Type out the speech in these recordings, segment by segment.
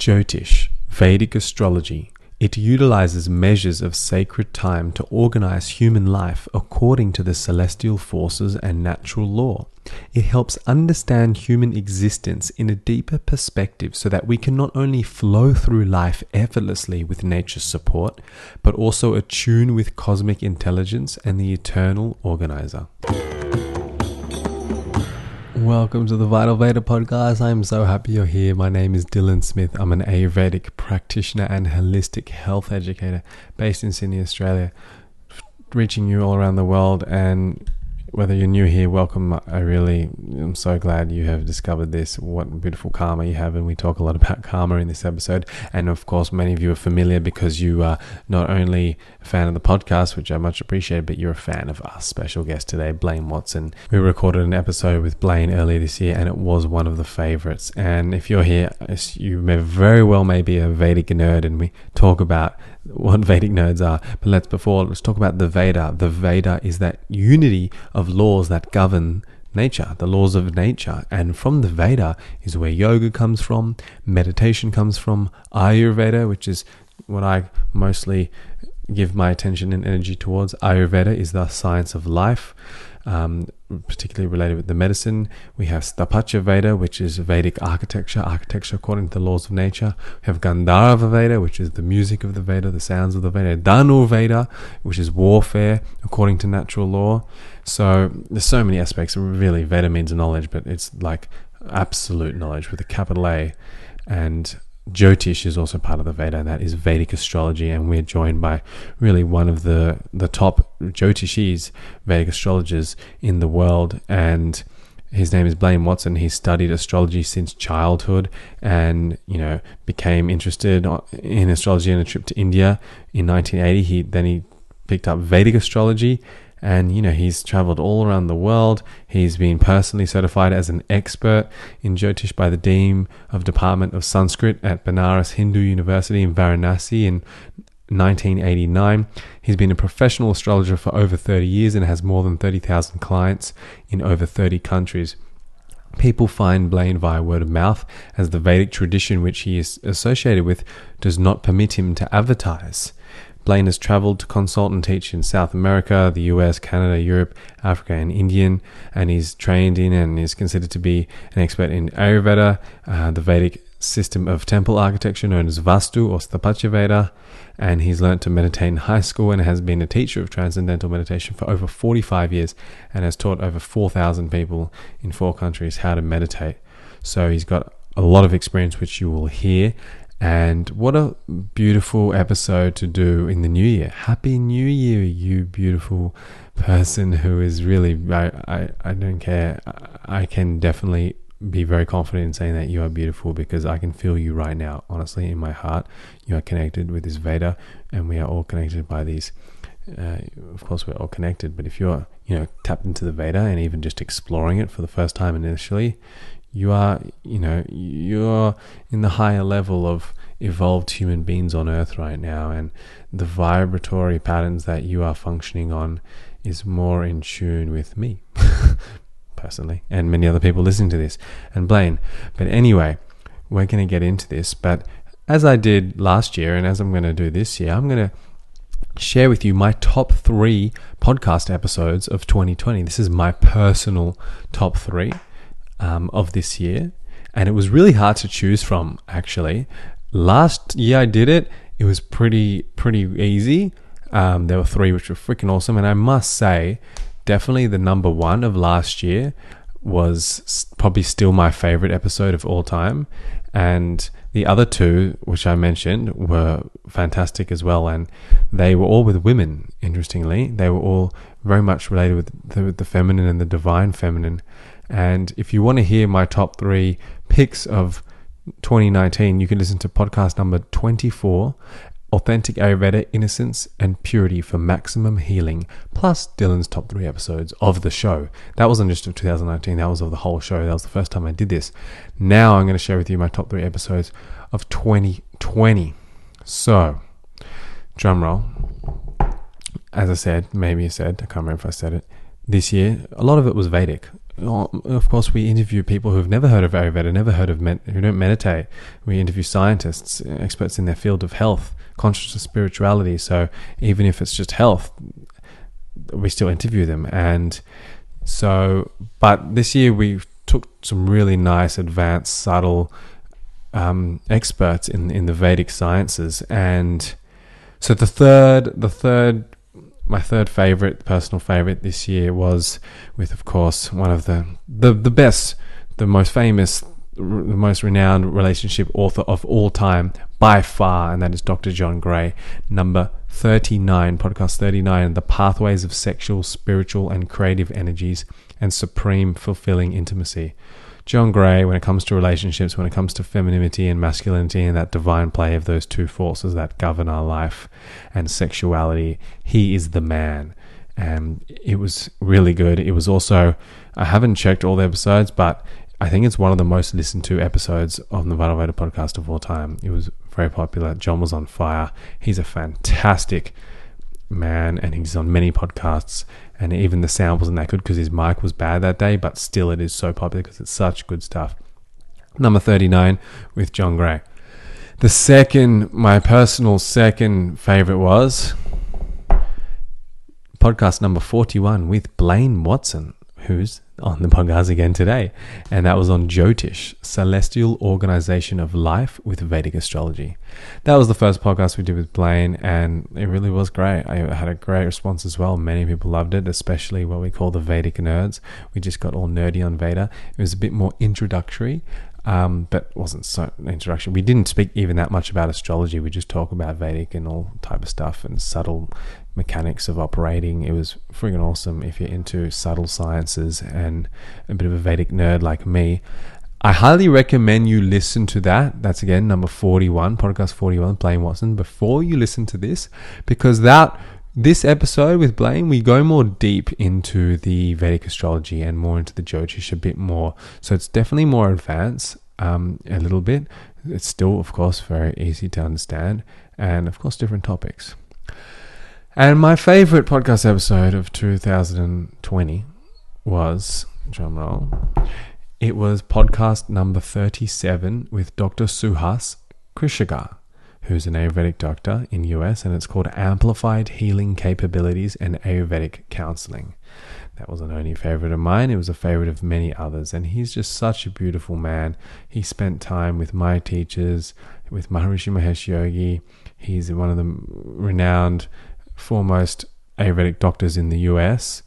Jyotish, Vedic astrology. It utilizes measures of sacred time to organize human life according to the celestial forces and natural law. It helps understand human existence in a deeper perspective so that we can not only flow through life effortlessly with nature's support, but also attune with cosmic intelligence and the eternal organizer. Welcome to the Vital Veda podcast. I'm so happy you're here. My name is Dylan Smith. I'm an Ayurvedic practitioner and holistic health educator based in Sydney, Australia, reaching you all around the world. And whether you're new here, welcome. I'm so glad you have discovered this. What beautiful karma you have. And we talk a lot about karma in this episode. And of course, many of you are familiar because you are not only a fan of the podcast, which I much appreciate, but you're a fan of our special guest today, Blaine Watson. We recorded an episode with Blaine earlier this year, and it was one of the favorites. And if you're here, you may very well be a Vedic nerd, and we talk about what Vedic nerds are. But let's talk about the Veda. The Veda is that unity of laws that govern nature, the laws of nature. And from the Veda is where yoga comes from, meditation comes from, Ayurveda, which is what I mostly give my attention and energy towards. Ayurveda is the science of life, particularly related with the medicine. We have Sthapatya Veda, which is Vedic architecture according to the laws of nature. We have Gandharva Veda, which is the music of the Veda, the sounds of the Veda. Dhanu Veda, which is warfare according to natural law. So there's so many aspects. Really, Veda means knowledge, but it's like absolute knowledge with a capital A. And Jyotish is also part of the Veda, and that is Vedic astrology. And we're joined by really one of the top Jyotishis, Vedic astrologers in the world. And his name is Blaine Watson. He studied astrology since childhood and, became interested in astrology on a trip to India in 1980. He picked up Vedic astrology. And, he's traveled all around the world. He's been personally certified as an expert in Jyotish by the Dean of Department of Sanskrit at Banaras Hindu University in Varanasi in 1989. He's been a professional astrologer for over 30 years and has more than 30,000 clients in over 30 countries. People find Blaine via word of mouth, as the Vedic tradition which he is associated with does not permit him to advertise. Blaine has traveled to consult and teach in South America, the US, Canada, Europe, Africa, and India, and he's trained in and is considered to be an expert in Ayurveda, the Vedic system of temple architecture known as Vastu or Sthapatya Veda, and he's learnt to meditate in high school and has been a teacher of transcendental meditation for over 45 years and has taught over 4,000 people in 4 countries how to meditate. So he's got a lot of experience, which you will hear. And what a beautiful episode to do in the new year. Happy New Year, you beautiful person who is really, I don't care. I can definitely be very confident in saying that you are beautiful because I can feel you right now. Honestly, in my heart, you are connected with this Veda, and we are all connected by these. Of course, we're all connected, but if you're, tapped into the Veda and even just exploring it for the first time initially, you're in the higher level of evolved human beings on earth right now, and the vibratory patterns that you are functioning on is more in tune with me personally and many other people listening to this and Blaine. But anyway, we're going to get into this, but as I did last year and as I'm going to do this year, I'm going to share with you my top 3 podcast episodes of 2020. This is my personal top 3 of this year, and it was really hard to choose from. Actually, last year I did it was pretty easy. There were 3 which were freaking awesome, and I must say definitely the number 1 of last year was probably still my favorite episode of all time, and the other 2 which I mentioned were fantastic as well, and they were all with women. Interestingly, they were all very much related with the feminine and the divine feminine. And if you want to hear my top 3 picks of 2019, you can listen to podcast number 24, Authentic Ayurveda, Innocence and Purity for Maximum Healing, plus Dylan's top 3 episodes of the show. That wasn't just of 2019, that was of the whole show. That was the first time I did this. Now I'm going to share with you my top 3 episodes of 2020. So, drum roll. As I said, I can't remember if I said it, this year, a lot of it was Vedic. of course, we interview people who've never heard of Ayurveda, never heard of who don't meditate. We interview scientists, experts in their field of health, consciousness, spirituality. So even if it's just health, we still interview them. And so, but this year we took some really nice, advanced, subtle experts in the Vedic sciences. And so my third favorite, personal favorite this year was with, of course, one of the best, the most famous, the most renowned relationship author of all time by far, and that is Dr. John Gray. Number 39, podcast 39, The Pathways of Sexual, Spiritual, and Creative Energies and Supreme Fulfilling Intimacy. John Gray, when it comes to relationships, when it comes to femininity and masculinity and that divine play of those two forces that govern our life and sexuality, he is the man. And it was really good. It was also, I haven't checked all the episodes, but I think it's one of the most listened to episodes of the Vital Veda podcast of all time. It was very popular. John was on fire. He's a fantastic man, and he's on many podcasts, and even the sound wasn't that good because his mic was bad that day, but still it is so popular because it's such good stuff. Number 39 with John Gray. My personal second favorite was podcast number 41 with Blaine Watson, who's on the podcast again today, and that was on Jyotish, Celestial Organization of Life with Vedic Astrology. That was the first podcast we did with Blaine, and it really was great. I had a great response as well. Many people loved it, especially what we call the Vedic nerds. We just got all nerdy on Veda. It was a bit more introductory, but wasn't so introduction. We didn't speak even that much about astrology. We just talk about Vedic and all type of stuff and subtle mechanics of operating. It was friggin' awesome if you're into subtle sciences and a bit of a Vedic nerd like me. I highly recommend you listen to that. That's again number 41, podcast 41, Blaine Watson, before you listen to this, because this episode with Blaine, we go more deep into the Vedic astrology and more into the Jyotish a bit more. So it's definitely more advanced a little bit. It's still, of course, very easy to understand, and of course, different topics. And my favorite podcast episode of 2020 was, drum roll, it was podcast number 37 with Dr. Suhas Krishagar, who's an Ayurvedic doctor in US, and it's called Amplified Healing Capabilities and Ayurvedic Counseling. That wasn't only a favorite of mine, it was a favorite of many others, and he's just such a beautiful man. He spent time with my teachers, with Maharishi Mahesh Yogi. He's one of the renowned foremost Ayurvedic doctors in the US,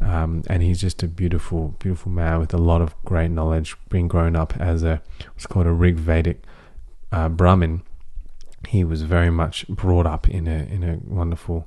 and he's just a beautiful, beautiful man with a lot of great knowledge, being grown up as what's called a Rig Vedic Brahmin. He was very much brought up in a wonderful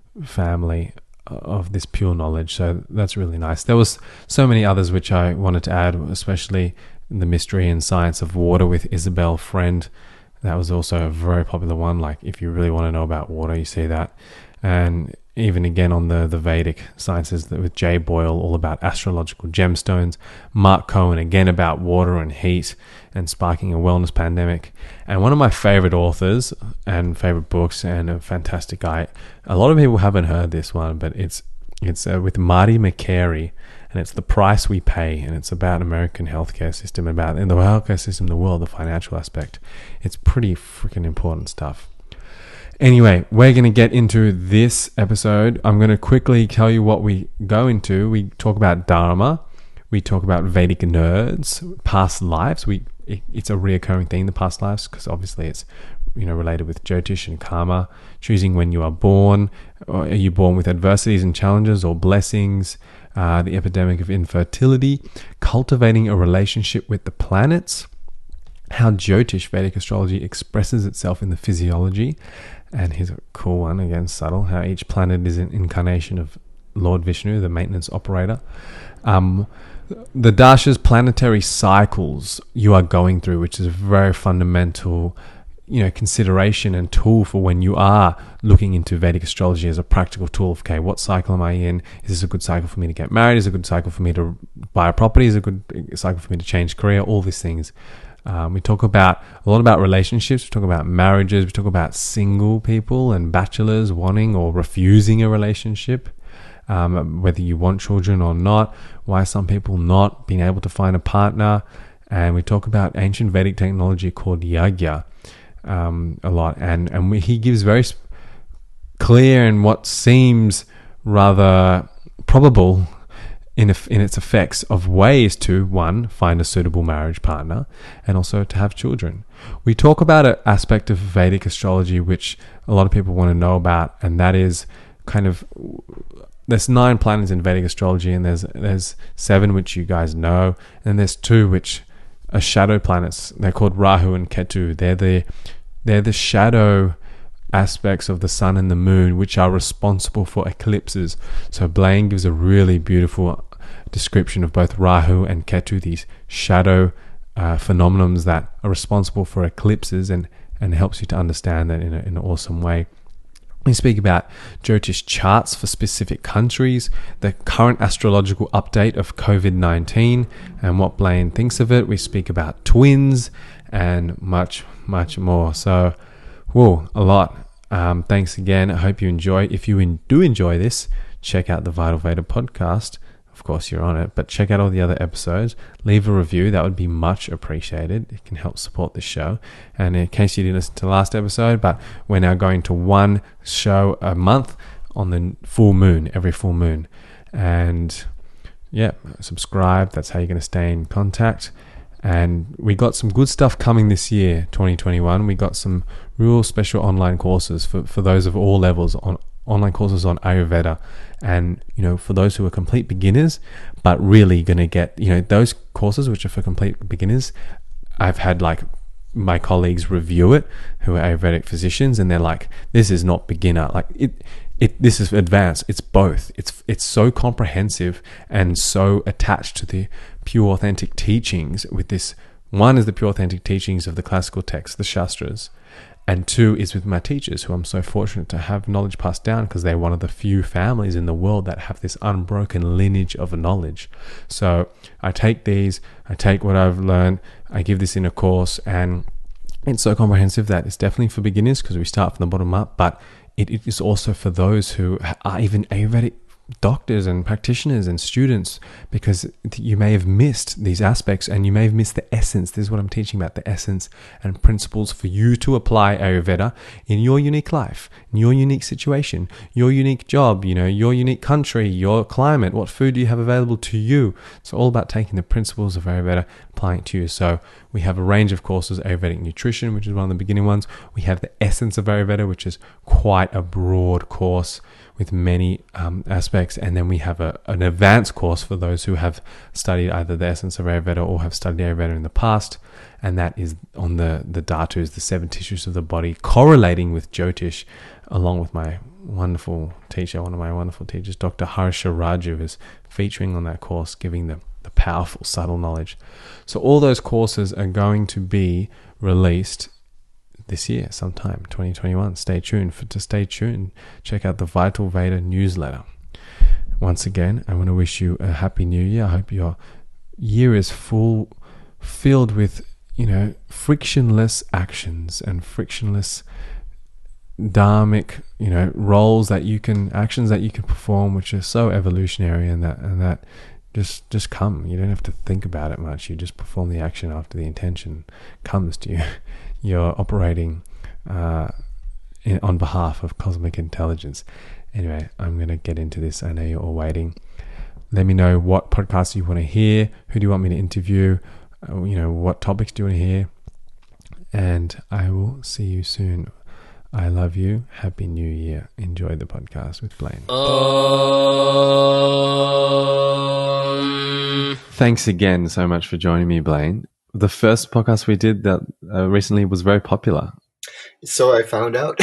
family of this pure knowledge, so that's really nice. There was so many others which I wanted to add, especially the mystery and science of water with Isabel Friend. That was also a very popular one. Like, if you really want to know about water, you see that. And even again on the Vedic sciences with Jay Boyle, all about astrological gemstones. Mark Cohen, again about water and heat and sparking a wellness pandemic. And one of my favorite authors and favorite books, and a fantastic guy. A lot of people haven't heard this one, but it's with Marty McCary, and it's The Price We Pay, and it's about American healthcare system, about in the healthcare system in the world, the financial aspect. It's pretty freaking important stuff. Anyway, we're going to get into this episode. I'm going to quickly tell you what we go into. We talk about Dharma. We talk about Vedic nerds, past lives. It's a reoccurring thing, the past lives, because obviously it's related with Jyotish and karma. Choosing when you are born. Or are you born with adversities and challenges or blessings? The epidemic of infertility. Cultivating a relationship with the planets. How Jyotish, Vedic astrology, expresses itself in the physiology. And here's a cool one, again, subtle, how each planet is an incarnation of Lord Vishnu, the maintenance operator. The dasha's planetary cycles you are going through, which is a very fundamental, consideration and tool for when you are looking into Vedic astrology as a practical tool. Okay, what cycle am I in? Is this a good cycle for me to get married? Is it a good cycle for me to buy a property? Is it a good cycle for me to change career? All these things. We talk a lot about relationships. We talk about marriages. We talk about single people and bachelors wanting or refusing a relationship. whether you want children or not, why some people not being able to find a partner. And we talk about ancient Vedic technology called yagya a lot. And he gives very clear and what seems rather probable in its effects of ways to, one, find a suitable marriage partner, and also to have children. We talk about an aspect of Vedic astrology which a lot of people want to know about, and that is kind of, there's 9 planets in Vedic astrology, and there's 7 which you guys know, and there's 2 which are shadow planets. They're called Rahu and Ketu. They're the shadow aspects of the sun and the moon which are responsible for eclipses. So Blaine gives a really beautiful description of both Rahu and Ketu, these shadow phenomenons that are responsible for eclipses, and helps you to understand that in an awesome way. We speak about Jyotish charts for specific countries, the current astrological update of COVID-19 and what Blaine thinks of it. We speak about twins and much, much more. So, whoa, a lot. Thanks again. I hope you enjoy. If you do enjoy this, check out the Vital Veda podcast. Of course, you're on it, but check out all the other episodes. Leave a review. That would be much appreciated. It can help support the show. And in case you didn't listen to the last episode, but we're now going to 1 show a month on the full moon, every full moon. And yeah, subscribe. That's how you're going to stay in contact. And we got some good stuff coming this year, 2021. We got some real special online courses for those of all levels, on online courses on Ayurveda. And, for those who are complete beginners, but really going to get, those courses which are for complete beginners, I've had my colleagues review it who are Ayurvedic physicians, and they're like, this is not beginner. This is advanced. It's both. It's so comprehensive and so attached to the pure authentic teachings with this. 1 is the pure authentic teachings of the classical texts, the Shastras, and 2 is with my teachers, who I'm so fortunate to have knowledge passed down, because they're one of the few families in the world that have this unbroken lineage of knowledge. So I take what I've learned, I give this in a course, and it's so comprehensive that it's definitely for beginners, because we start from the bottom up, but it is also for those who are even Ayurvedic doctors and practitioners and students, because you may have missed these aspects, and you may have missed the essence. This is what I'm teaching about, the essence and principles for you to apply Ayurveda in your unique life, in your unique situation, your unique job, your unique country, your climate, what food do you have available to you. It's all about taking the principles of Ayurveda, applying it to you. So we have a range of courses: Ayurvedic nutrition, which is one of the beginning ones. We have the essence of Ayurveda, which is quite a broad course with many aspects. And then we have an advanced course for those who have studied either the essence of Ayurveda or have studied Ayurveda in the past. And that is on the dhatus, the 7 tissues of the body, correlating with Jyotish, along with my wonderful teacher, one of my wonderful teachers, Dr. Harsha Raju, is featuring on that course, giving the powerful, subtle knowledge. So all those courses are going to be released this year, sometime 2021. Stay tuned. Check out the Vital Veda newsletter. Once again, I want to wish you a happy new year. I hope your year is filled with frictionless actions and frictionless dharmic roles actions that you can perform, which are so evolutionary, and that just come. You don't have to think about it much. You just perform the action after the intention comes to you. You're operating on behalf of cosmic intelligence. Anyway, I'm going to get into this. I know you're all waiting. Let me know what podcasts you want to hear. Who do you want me to interview? What topics do you want to hear? And I will see you soon. I love you. Happy New Year. Enjoy the podcast with Blaine. Thanks again so much for joining me, Blaine. The first podcast we did that recently was very popular. So I found out.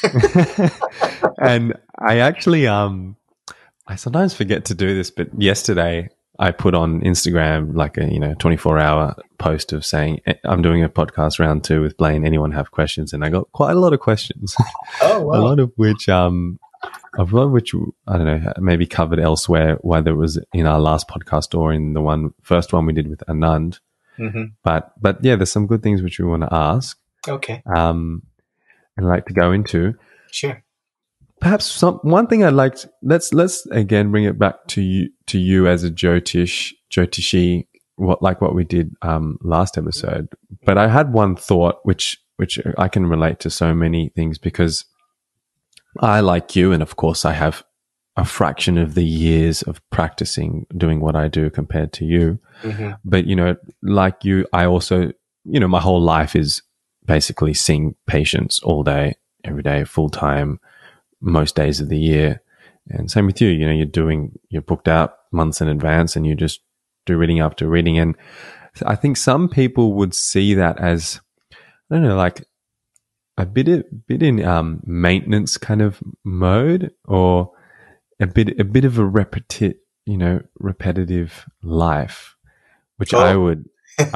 And I actually, I sometimes forget to do this, but yesterday I put on Instagram like a 24-hour post of saying, I'm doing a podcast round 2 with Blaine. Anyone have questions? And I got quite a lot of questions. Oh, wow. A lot of which I don't know, maybe covered elsewhere, whether it was in our last podcast or in the first one we did with Anand. Mm-hmm. But yeah, there's some good things which we want to ask. Okay. And I'd like to go into. Sure. perhaps one thing I'd like let's again bring it back to you as a Jyotishi, what we did last episode. But I had one thought which I can relate to so many things, because I, like you, and of course I have a fraction of the years of practicing doing what I do compared to you. Mm-hmm. But, like you, I also, my whole life is basically seeing patients all day, every day, full time, most days of the year. And same with you, you're booked out months in advance and you just do reading after reading. And I think some people would see that as, I don't know, like a bit in maintenance kind of mode, or a bit of a repetitive life, which I would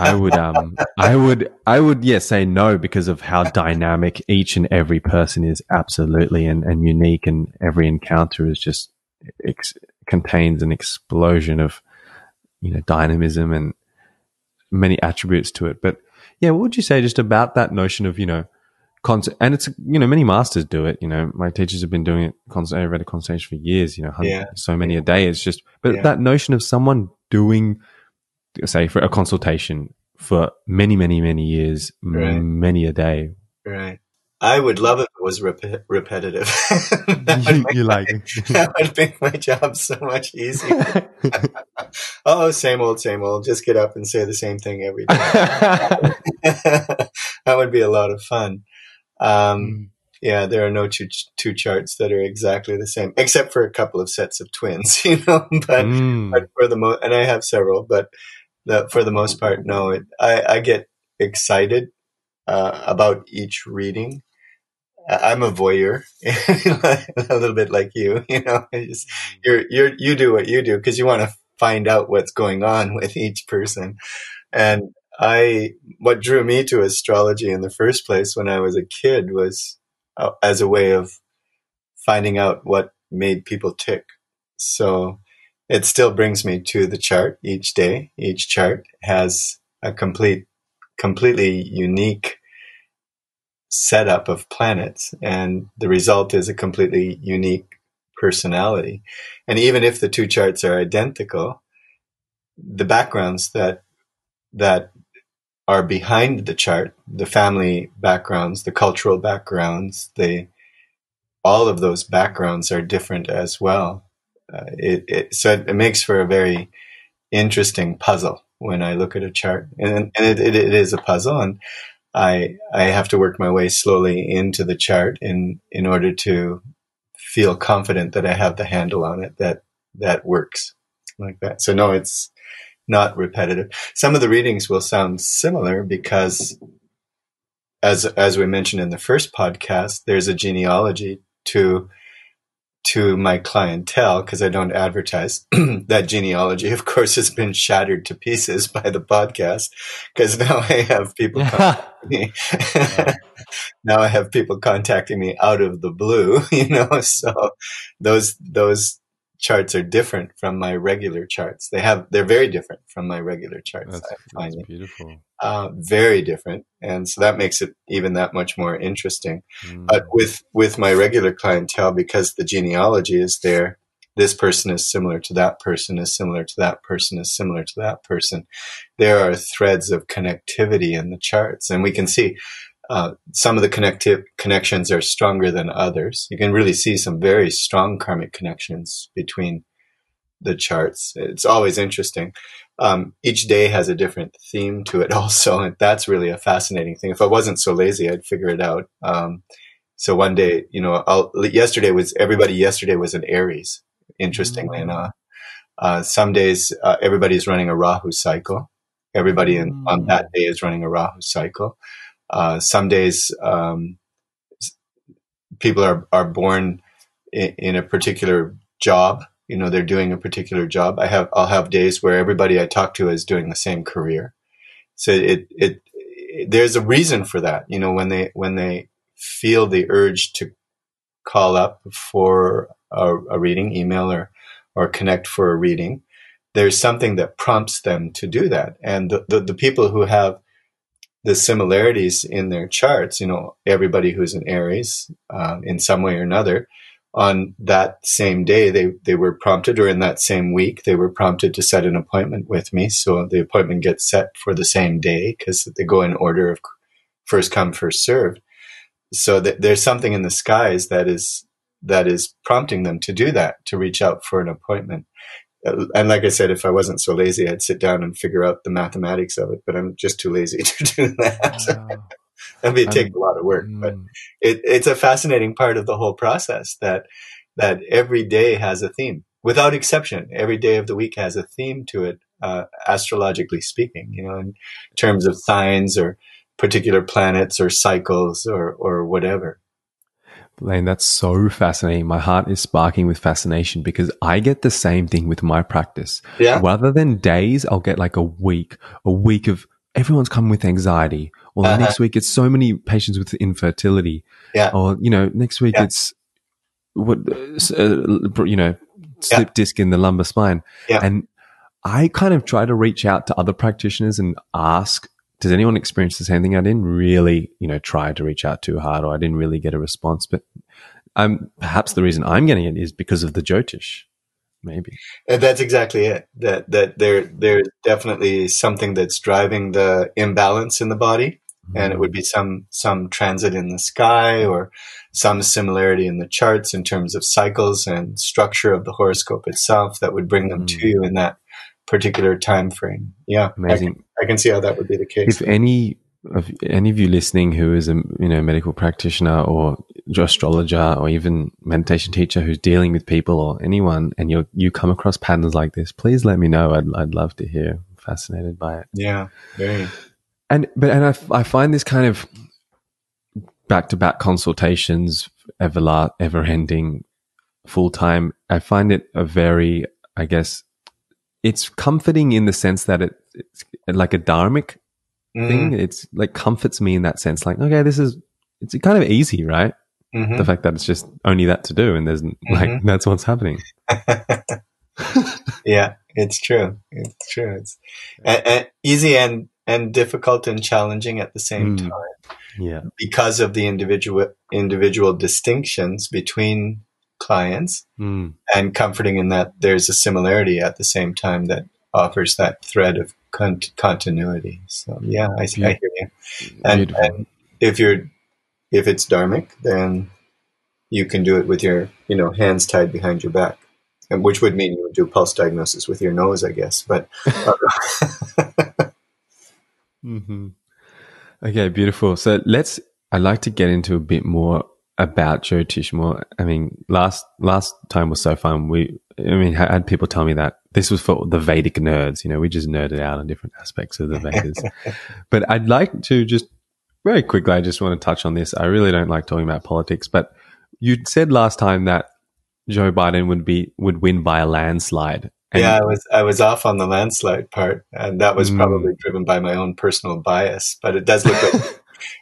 say no, because of how dynamic each and every person is, absolutely, and unique, and every encounter is just contains an explosion of dynamism and many attributes to it. But yeah, what would you say just about that notion of and it's many masters do it. My teachers have been doing it constantly. I've read a consultation for years. So many a day. It's just, but that notion of someone doing, say, for a consultation for many, many, many years, right. Many a day. Right. I would love if it was repetitive. That would make my job so much easier. Oh, same old. Just get up and say the same thing every day. That would be a lot of fun. Yeah, there are no two charts that are exactly the same, except for a couple of sets of twins, but for the and I have several, but for the most part, no, I get excited about each reading. I'm a voyeur, a little bit like you, you do what you do because you want to find out what's going on with each person. And what drew me to astrology in the first place when I was a kid was as a way of finding out what made people tick. So it still brings me to the chart each day. Each chart has a completely unique setup of planets, and the result is a completely unique personality. And even if the two charts are identical, the backgrounds that are behind the chart, the family backgrounds, the cultural backgrounds, all of those backgrounds are different as well. So it makes for a very interesting puzzle when I look at a chart, and it is a puzzle, and I have to work my way slowly into the chart in order to feel confident that I have the handle on it, that works like that. So no, it's not repetitive. Some of the readings will sound similar because, as we mentioned in the first podcast, there's a genealogy to my clientele, because I don't advertise. That genealogy, of course, has been shattered to pieces by the podcast, because now I have people contacting me. Now I have people contacting me out of the blue, so those charts are different from my regular charts. They're very different from my regular charts. That's beautiful. Very different. And so that makes it even that much more interesting. But with my regular clientele, because the genealogy is there, this person is similar to that person, is similar to that person, is similar to that person. There are threads of connectivity in the charts, and we can see some of the connections are stronger than others. You can really see some very strong karmic connections between the charts. It's always interesting. Each day has a different theme to it also, and that's really a fascinating thing. If I wasn't so lazy, I'd figure it out. So one day, yesterday was an Aries, interestingly enough. Some days, everybody's running a Rahu cycle. Everybody on that day is running a Rahu cycle. Some days, people are born in a particular job. They're doing a particular job. I'll have days where everybody I talk to is doing the same career. So there's a reason for that. When they feel the urge to call up for a reading, email or connect for a reading, there's something that prompts them to do that. And the people who have the similarities in their charts, everybody who's an Aries, in some way or another, on that same day, they were prompted, or in that same week, they were prompted to set an appointment with me. So the appointment gets set for the same day because they go in order of first come, first served. So there's something in the skies that is prompting them to do that, to reach out for an appointment. And like I said, if I wasn't so lazy, I'd sit down and figure out the mathematics of it, but I'm just too lazy to do that. Wow. It'd take a lot of work, but it's a fascinating part of the whole process that every day has a theme. Without exception, every day of the week has a theme to it, astrologically speaking, in terms of signs or particular planets or cycles or whatever. Blaine, that's so fascinating. My heart is sparking with fascination because I get the same thing with my practice. Yeah. Rather than days, I'll get like a week of everyone's coming with anxiety. Or the next week, it's so many patients with infertility. Yeah. Or, next week it's slip disc in the lumbar spine. Yeah. And I kind of try to reach out to other practitioners and ask, does anyone experience the same thing? I didn't really, try to reach out too hard, or I didn't really get a response. But perhaps the reason I'm getting it is because of the Jyotish, maybe. That's exactly it. That there's definitely something that's driving the imbalance in the body, and it would be some transit in the sky or some similarity in the charts in terms of cycles and structure of the horoscope itself that would bring them to you in that particular time frame. Yeah, amazing. I can see how that would be the case. If any of you listening who is a medical practitioner or astrologer or even meditation teacher who's dealing with people or anyone, and you come across patterns like this, please let me know. I'd love to hear. I'm fascinated by it. Yeah, very. And I find this kind of back-to-back consultations, ever-ending, full-time. I find it a very, I guess, it's comforting in the sense that it's like a dharmic thing. It's like comforts me in that sense. Like, okay, it's kind of easy, right? Mm-hmm. The fact that it's just only that to do, and there's that's what's happening. Yeah, it's true. It's true. It's easy and difficult and challenging at the same time. Yeah, because of the individual distinctions between clients, and comforting in that there's a similarity at the same time that offers that thread of continuity. So yeah, I hear you. And if it's dharmic, then you can do it with your hands tied behind your back, and which would mean you would do pulse diagnosis with your nose, I guess. But Okay, beautiful. So I'd like to get into a bit more about Jyotish more. I mean, last time was so fun. I had people tell me that this was for the Vedic nerds. We just nerded out on different aspects of the Vedas. But I'd like to just very quickly, I just want to touch on this. I really don't like talking about politics, but you said last time that Joe Biden would win by a landslide. Yeah, I was off on the landslide part, and that was probably driven by my own personal bias. But it does look like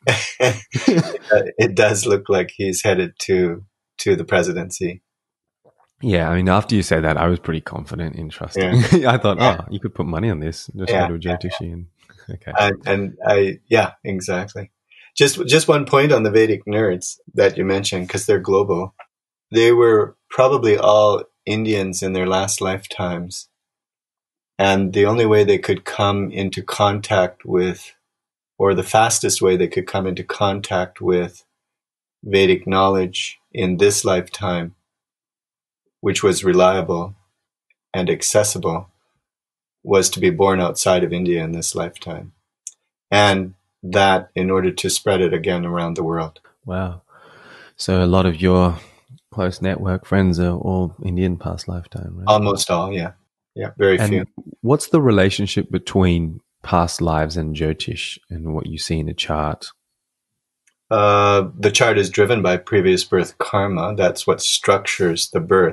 it does look like he's headed to the presidency. Yeah, I mean, after you said that, I was pretty confident in trusting. Yeah. I thought, you could put money on this. Just go to Jyotishi and okay. Yeah, exactly. Just one point on the Vedic nerds that you mentioned, because they're global. They were probably all Indians in their last lifetimes, and the only way they could come into contact with, or the fastest way they could come into contact with Vedic knowledge in this lifetime, which was reliable and accessible, was to be born outside of India in this lifetime, and that in order to spread it again around the world. Wow. So a lot of your close network friends are all Indian past lifetime, right? Almost all, yeah. Yeah, very few. What's the relationship between past lives and Jyotish and what you see in the chart? The chart is driven by previous birth karma. That's what structures the birth.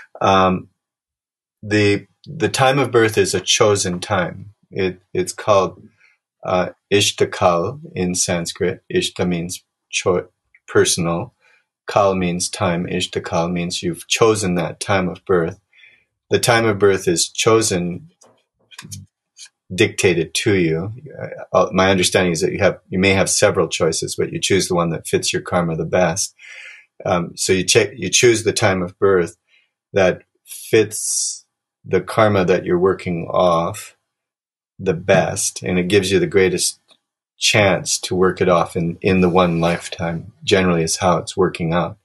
The time of birth is a chosen time. It's called Ishtakal in Sanskrit. Ishta means personal. Kal means time. Ishtakal means you've chosen that time of birth. The time of birth is chosen, dictated to you. My understanding is that you may have several choices, but you choose the one that fits your karma the best. So you choose the time of birth that fits the karma that you're working off the best, and it gives you the greatest chance to work it off in the one lifetime, generally is how it's working out.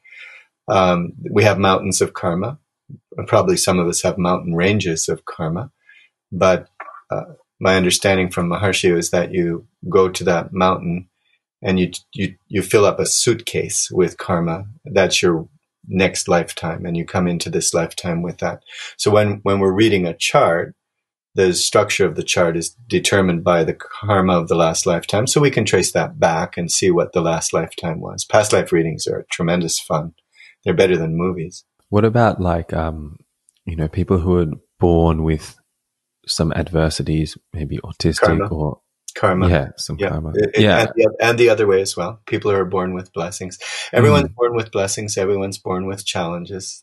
We have mountains of karma. Probably some of us have mountain ranges of karma, but my understanding from Maharshi is that you go to that mountain and you fill up a suitcase with karma. That's your next lifetime, and you come into this lifetime with that. So when we're reading a chart, the structure of the chart is determined by the karma of the last lifetime, so we can trace that back and see what the last lifetime was. Past life readings are tremendous fun. They're better than movies. What about like, people who are born with some adversities, maybe autistic karma. Yeah, some karma. And the other way as well. People who are born with blessings. Everyone's born with blessings. Everyone's born with challenges.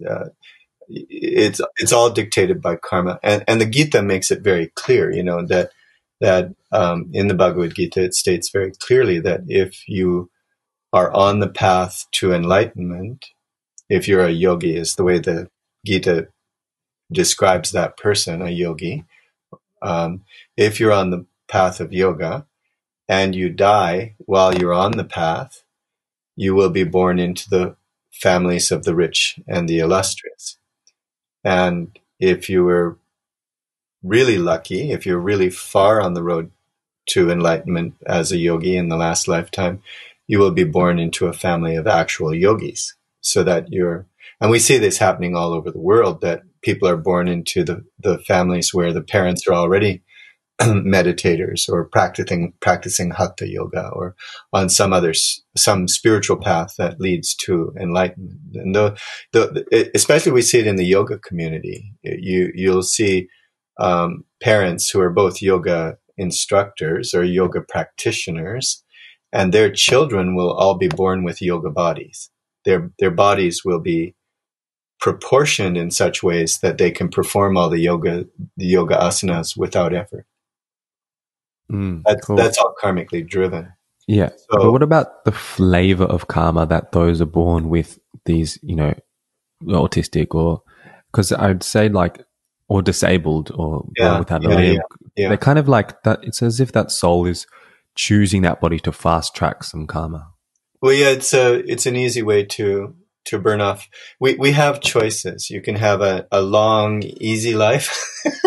It's all dictated by karma. And the Gita makes it very clear, that in the Bhagavad Gita, it states very clearly that if you are on the path to enlightenment, if you're a yogi, is the way the Gita describes that person, a yogi. If you're on the path of yoga and you die while you're on the path, you will be born into the families of the rich and the illustrious. And if you were really lucky, if you're really far on the road to enlightenment as a yogi in the last lifetime, you will be born into a family of actual yogis. So that and we see this happening all over the world, that people are born into the families where the parents are already meditators or practicing hatha yoga or on some spiritual path that leads to enlightenment. And especially we see it in the yoga community. You'll see parents who are both yoga instructors or yoga practitioners, and their children will all be born with yoga bodies. Their bodies will be proportioned in such ways that they can perform all the yoga asanas without effort. Cool. That's all karmically driven. Yeah. So, but what about the flavor of karma that those are born with these, autistic, or because I'd say or disabled or born without a limb? They're kind of like that. It's as if that soul is choosing that body to fast track some karma. Well, yeah, it's an easy way to burn off. We have choices. You can have a long, easy life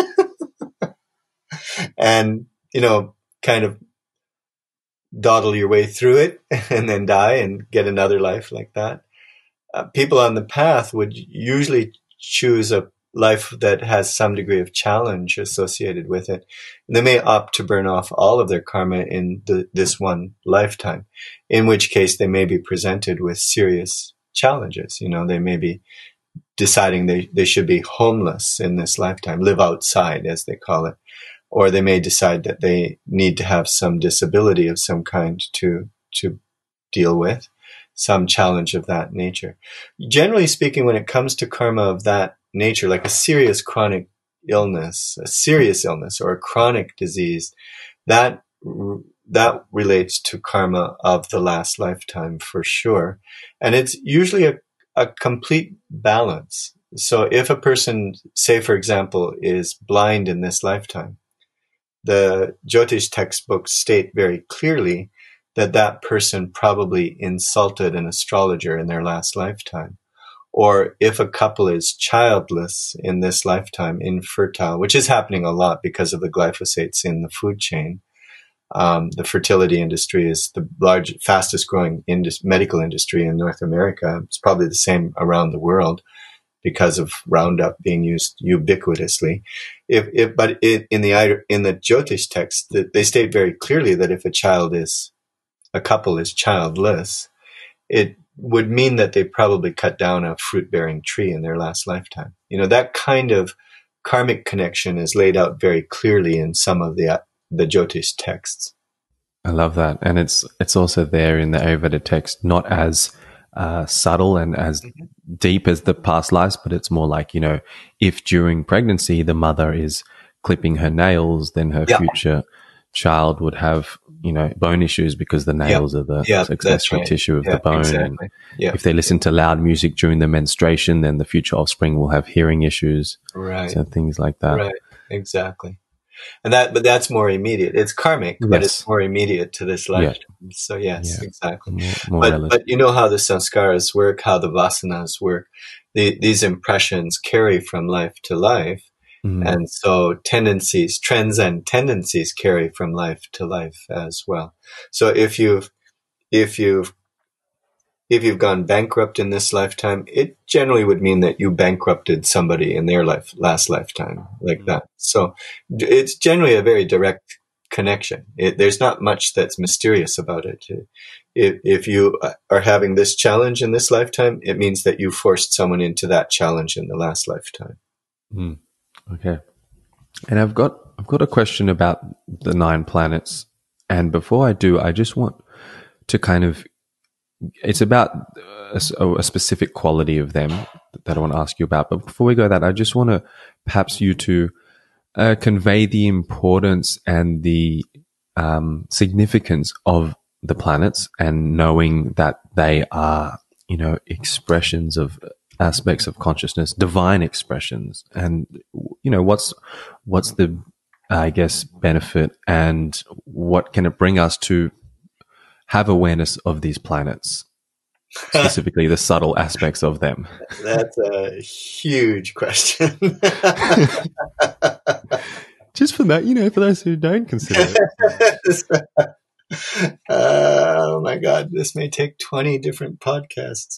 and, kind of dawdle your way through it and then die and get another life like that. People on the path would usually choose a life that has some degree of challenge associated with it. And they may opt to burn off all of their karma in this one lifetime, in which case they may be presented with serious challenges. They may be deciding they should be homeless in this lifetime, live outside, as they call it. Or they may decide that they need to have some disability of some kind to deal with, some challenge of that nature. Generally speaking, when it comes to karma of that nature, like a serious chronic illness, a serious illness or a chronic disease, that relates to karma of the last lifetime for sure. And it's usually a complete balance. So if a person, say for example, is blind in this lifetime, the Jyotish textbooks state very clearly that person probably insulted an astrologer in their last lifetime. Or if a couple is childless in this lifetime, infertile, which is happening a lot because of the glyphosates in the food chain. The fertility industry is the fastest growing medical industry in North America. It's probably the same around the world because of Roundup being used ubiquitously. But in the Jyotish text, they state very clearly that if a couple is childless, it would mean that they probably cut down a fruit-bearing tree in their last lifetime. That kind of karmic connection is laid out very clearly in some of the Jyotish texts. I love that. And it's also there in the Ayurveda text, not as subtle and as deep as the past lives, but it's more like, if during pregnancy the mother is clipping her nails, then her future child would have, bone issues because the nails are the accessory tissue of the bone. Exactly. And if they listen to loud music during the menstruation, then the future offspring will have hearing issues. Right. So things like that. Right. Exactly. But that's more immediate. It's karmic, but it's more immediate to this lifetime. Yeah. So yes, exactly. But you know how the sanskaras work, how the vasanas work. These impressions carry from life to life. And so trends and tendencies carry from life to life as well. So if you've gone bankrupt in this lifetime, it generally would mean that you bankrupted somebody in their last lifetime, like that. So it's generally a very direct connection. There's not much that's mysterious about it. If you are having this challenge in this lifetime, it means that you forced someone into that challenge in the last lifetime. Okay. And I've got a question about the 9 planets. And before I do, I just want to kind of, it's about a specific quality of them that I want to ask you about. But before we go that, I just want to perhaps you to convey the importance and the significance of the planets, and knowing that they are, expressions of aspects of consciousness, divine expressions, and what's the benefit, and what can it bring us to have awareness of these planets, specifically the subtle aspects of them? That's a huge question. Just for that, for those who don't consider it. Oh my God, this may take 20 different podcasts.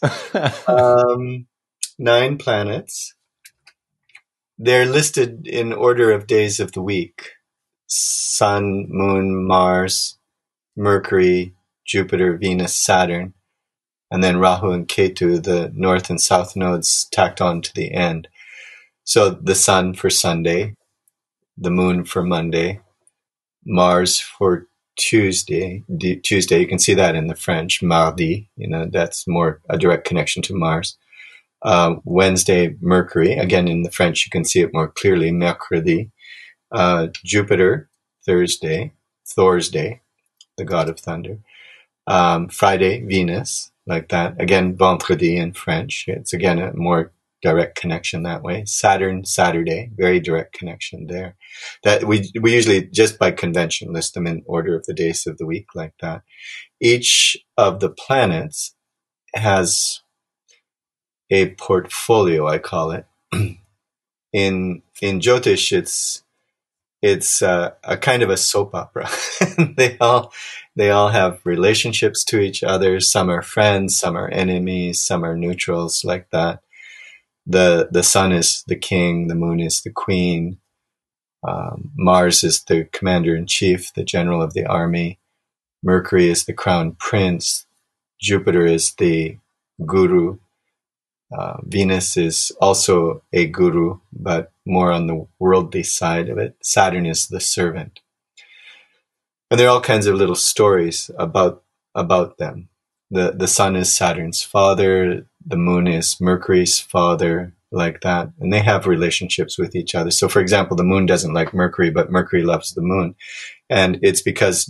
9 planets. They're listed in order of days of the week: Sun, Moon, Mars, Mercury, Jupiter, Venus, Saturn, and then Rahu and Ketu, the north and south nodes, tacked on to the end. So the Sun for Sunday, the Moon for Monday, Mars for Tuesday. You can see that in the French, mardi, that's more a direct connection to Mars. Wednesday, Mercury. Again, in the French, you can see it more clearly, mercredi. Jupiter, Thursday, the god of thunder. Friday, Venus, like that. Again, vendredi in French. It's again a more direct connection that way. Saturn, Saturday, very direct connection there. That we usually, just by convention, list them in order of the days of the week, like that. Each of the planets has a portfolio, I call it. In Jyotish, it's a kind of a soap opera. They all have relationships to each other. Some are friends, some are enemies, some are neutrals, like that. The sun is the king, the moon is the queen, Mars is the commander-in-chief, the general of the army, Mercury is the crown prince, Jupiter is the guru, Venus is also a guru, but more on the worldly side of it. Saturn is the servant. And there are all kinds of little stories about them. The sun is Saturn's father, the moon is Mercury's father, like that. And they have relationships with each other. So, for example, the moon doesn't like Mercury, but Mercury loves the moon. And it's because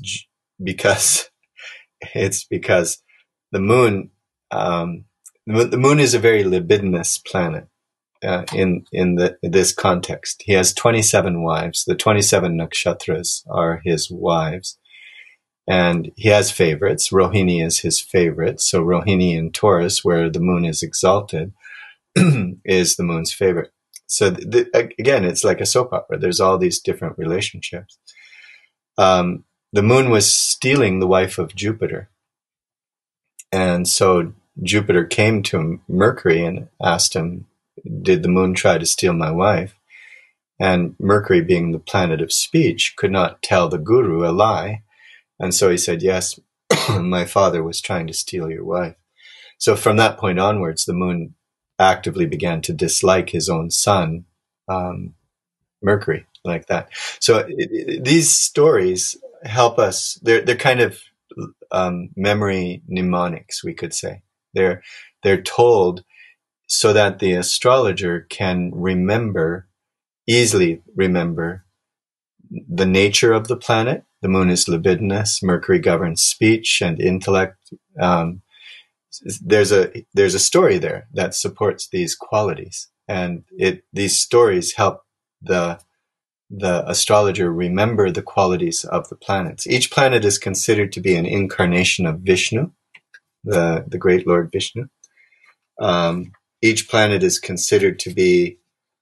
the moon, the moon is a very libidinous planet in this context. He has 27 wives. The 27 nakshatras are his wives. And he has favorites. Rohini is his favorite. So Rohini in Taurus, where the moon is exalted, is the moon's favorite. So again, it's like a soap opera. There's all these different relationships. The moon was stealing the wife of Jupiter. And so Jupiter came to Mercury and asked him, did the moon try to steal my wife? And Mercury, being the planet of speech, could not tell the guru a lie. And so he said, yes, my father was trying to steal your wife. So from that point onwards, the moon actively began to dislike his own son, Mercury, like that. So these stories help us. They're kind of memory mnemonics, we could say. They're told so that the astrologer can easily remember the nature of the planet, The moon is libidinous. Mercury governs speech and intellect. There's a story there that supports these qualities, and these stories help the astrologer remember the qualities of the planets. Each planet is considered to be an incarnation of Vishnu, the great Lord Vishnu. Each planet is considered to be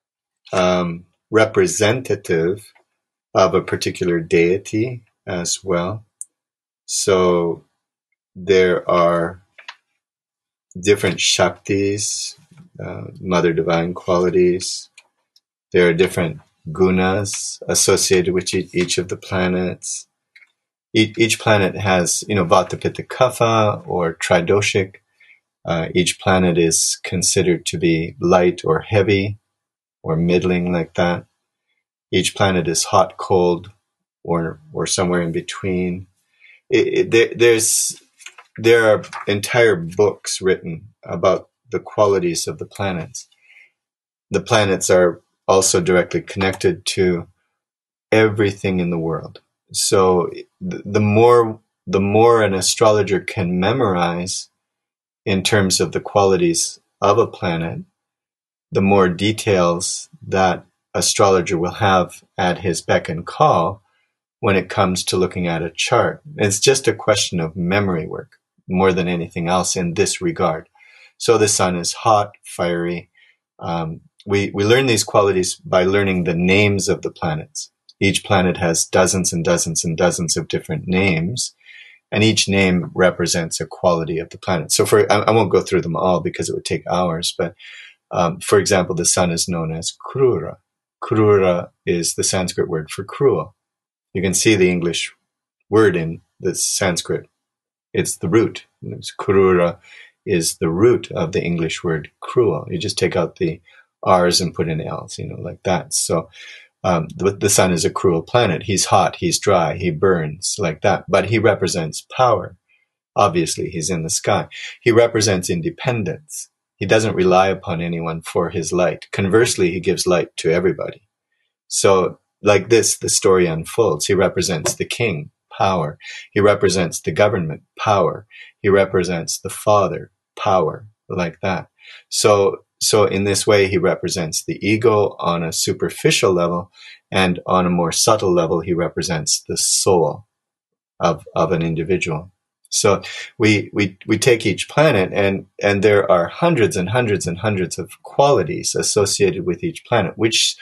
representative of a particular deity as well. So there are different Shaktis, Mother Divine qualities. There are different gunas associated with each of the planets. Each planet has, Vata, Pitta, Kapha, or Tridoshic. Each planet is considered to be light or heavy or middling, like that. Each planet is hot, cold, or somewhere in between. There are entire books written about the qualities of the planets. The planets are also directly connected to everything in the world. So the more an astrologer can memorize in terms of the qualities of a planet, the more details that astrologer will have at his beck and call when it comes to looking at a chart. It's just a question of memory work more than anything else in this regard. So the sun is hot, fiery. We learn these qualities by learning the names of the planets. Each planet has dozens and dozens and dozens of different names, and each name represents a quality of the planet. So I won't go through them all because it would take hours, but for example, the sun is known as Krura. Krura is the Sanskrit word for cruel. You can see the English word in the Sanskrit. It's the root. Krura is the root of the English word cruel. You just take out the R's and put in L's, like that. So the sun is a cruel planet. He's hot, he's dry, he burns, like that. But he represents power. Obviously, he's in the sky. He represents independence. He doesn't rely upon anyone for his light. Conversely, he gives light to everybody. So like this, the story unfolds. He represents the king, power. He represents the government, power. He represents the father, power, like that. So in this way, he represents the ego on a superficial level, and on a more subtle level, he represents the soul of an individual. So we take each planet, and there are hundreds and hundreds and hundreds of qualities associated with each planet, which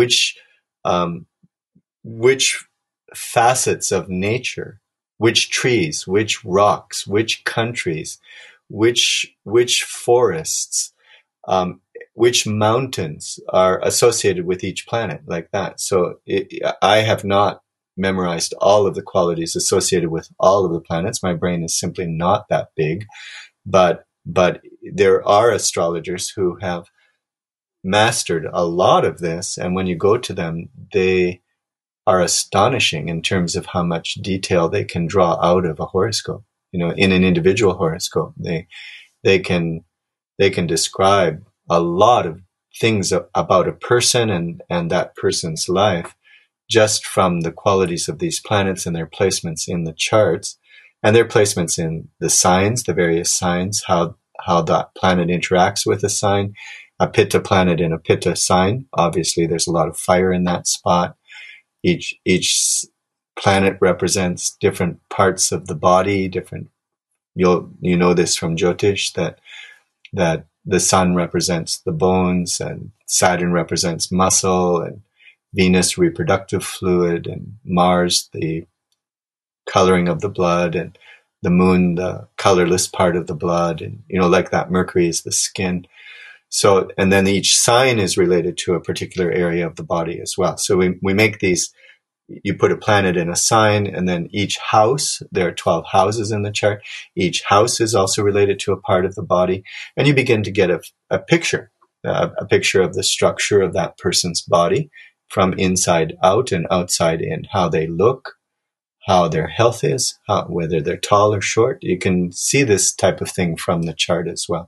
facets of nature, which trees, which rocks, which countries, which forests, which mountains are associated with each planet, like that. So I have not memorized all of the qualities associated with all of the planets. My brain is simply not that big, but there are astrologers who have mastered a lot of this, and when you go to them, they are astonishing in terms of how much detail they can draw out of a horoscope. In an individual horoscope, they can describe a lot of things about a person and that person's life just from the qualities of these planets and their placements in the charts, and their placements in the signs, the various signs, how that planet interacts with a sign. A Pitta planet in a Pitta sign, obviously there's a lot of fire in that spot. Each planet represents different parts of the body, you know this from Jyotish, that the sun represents the bones, and Saturn represents muscle, and Venus reproductive fluid, and Mars the coloring of the blood, and the moon the colorless part of the blood, and like that. Mercury is the skin. So, and then each sign is related to a particular area of the body as well. So we make these, you put a planet in a sign, and then each house, there are 12 houses in the chart. Each house is also related to a part of the body. And you begin to get a picture of the structure of that person's body from inside out and outside in, how they look, how their health is, whether they're tall or short. You can see this type of thing from the chart as well.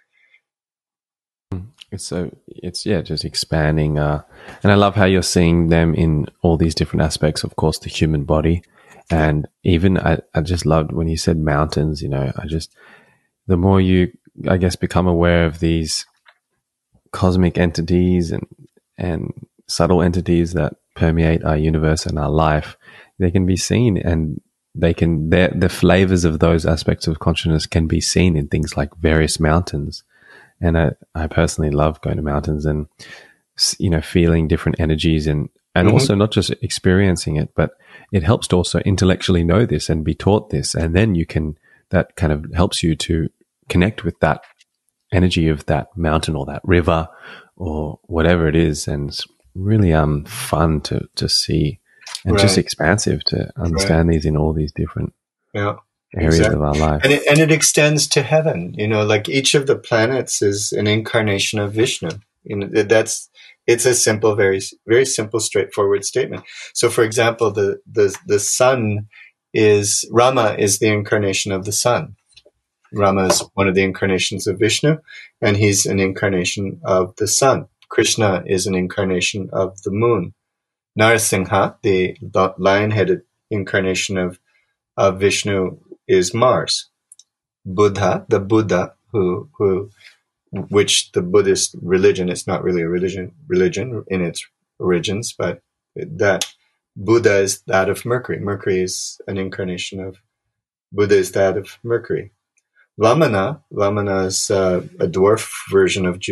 It's just expanding, and I love how you're seeing them in all these different aspects. Of course, the human body, And even I just loved when you said mountains, the more you, I guess, become aware of these cosmic entities and subtle entities that permeate our universe and our life, they can be seen, and the flavors of those aspects of consciousness can be seen in things like various mountains. And I personally love going to mountains and, feeling different energies and also not just experiencing it, but it helps to also intellectually know this and be taught this. And then that kind of helps you to connect with that energy of that mountain or that river or whatever it is. And it's really fun to see, and just expansive to understand these in all these different areas of our life. And it extends to heaven. Like each of the planets is an incarnation of Vishnu. It's a simple, very, very simple, straightforward statement. So, for example, the sun is Rama is the incarnation of the sun. Rama is one of the incarnations of Vishnu, and he's an incarnation of the sun. Krishna is an incarnation of the moon. Narasimha, the lion-headed incarnation of Vishnu, is Mars. Buddha, the Buddha, which the Buddhist religion is not really a religion in its origins, but that Buddha is that of Mercury. Mercury is an incarnation of Buddha, is that of Mercury. Vamana is a dwarf version of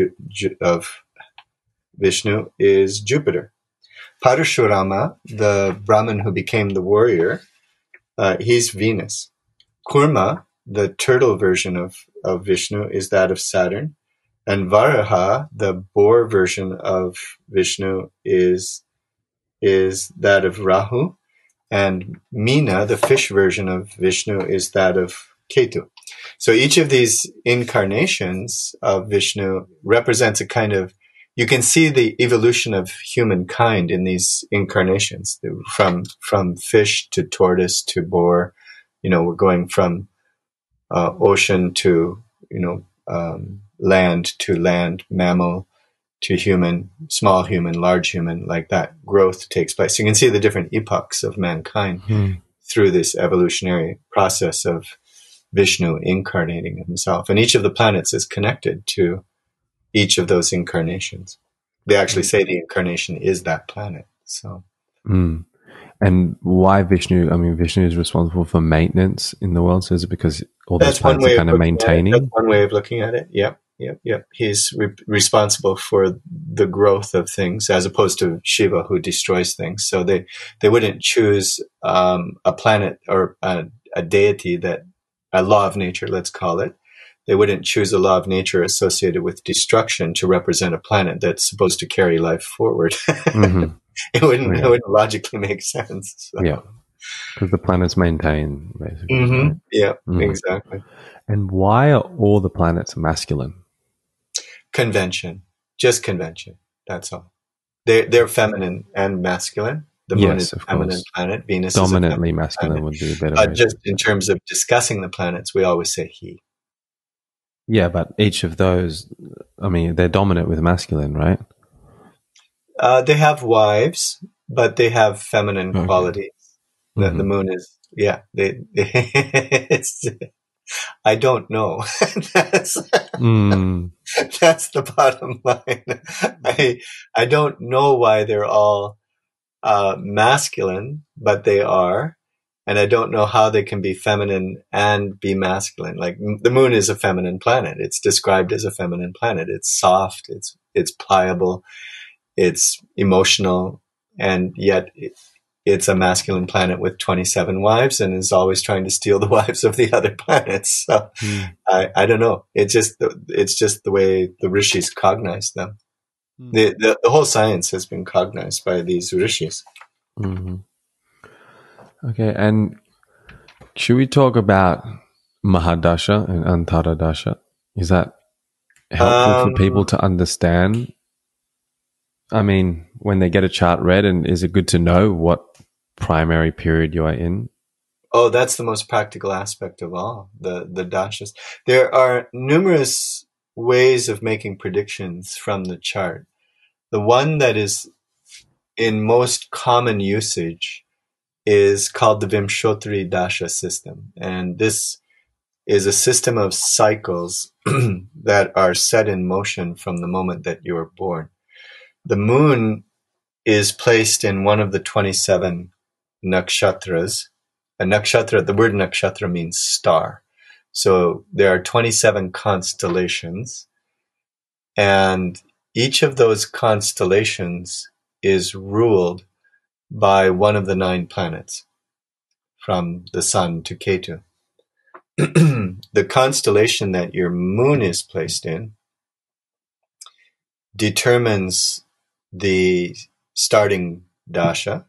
Vishnu, is Jupiter. Parashurama, the Brahmin who became the warrior, he's Venus. Kurma, the turtle version of Vishnu, is that of Saturn. And Varaha, the boar version of Vishnu, is that of Rahu. And Meena, the fish version of Vishnu, is that of Ketu. So each of these incarnations of Vishnu represents a kind of, you can see the evolution of humankind in these incarnations, from fish to tortoise to boar. We're going from ocean to, land to land, mammal to human, small human, large human, like that growth takes place. You can see the different epochs of mankind through this evolutionary process of Vishnu incarnating himself. And each of the planets is connected to each of those incarnations. They actually say the incarnation is that planet. So, And why Vishnu? I mean, Vishnu is responsible for maintenance in the world. So is it because all those planets are kind of maintaining? That's one way of looking at it. Yep. He's responsible for the growth of things, as opposed to Shiva, who destroys things. So they wouldn't choose a planet or a deity, that a law of nature, let's call it. They wouldn't choose a law of nature associated with destruction to represent a planet that's supposed to carry life forward. It wouldn't logically make sense. So. Yeah, because the planets maintain, basically. Right? Yeah, exactly. And why are all the planets masculine? Convention, just convention. That's all. They're feminine and masculine. The moon is a feminine planet. Venus dominantly is masculine would be a better way. Just in terms of discussing the planets, we always say he. Yeah, but each of those, I mean, they're dominant with masculine, right? They have wives, but they have feminine qualities. The moon is, I don't know. That's the bottom line. I don't know why they're all masculine, but they are. And I don't know how they can be feminine and be masculine. Like the moon is a feminine planet. It's described as a feminine planet. It's soft. It's pliable. It's emotional. And yet it's a masculine planet with 27 wives and is always trying to steal the wives of the other planets. So I don't know. It's just the way the rishis cognize them. The whole science has been cognized by these rishis. Okay, and should we talk about Mahadasha and Antaradasha? Is that helpful for people to understand? I mean, when they get a chart read, and is it good to know what primary period you are in? Oh, that's the most practical aspect of all, the dashas. There are numerous ways of making predictions from the chart. The one that is in most common usage is called the Vimshotri Dasha system. And this is a system of cycles that are set in motion from the moment that you are born. The moon is placed in one of the 27 nakshatras. A nakshatra, the word nakshatra means star. So there are 27 constellations, and each of those constellations is ruled by one of the 9 planets, from the sun to Ketu. The constellation that your moon is placed in determines the starting dasha,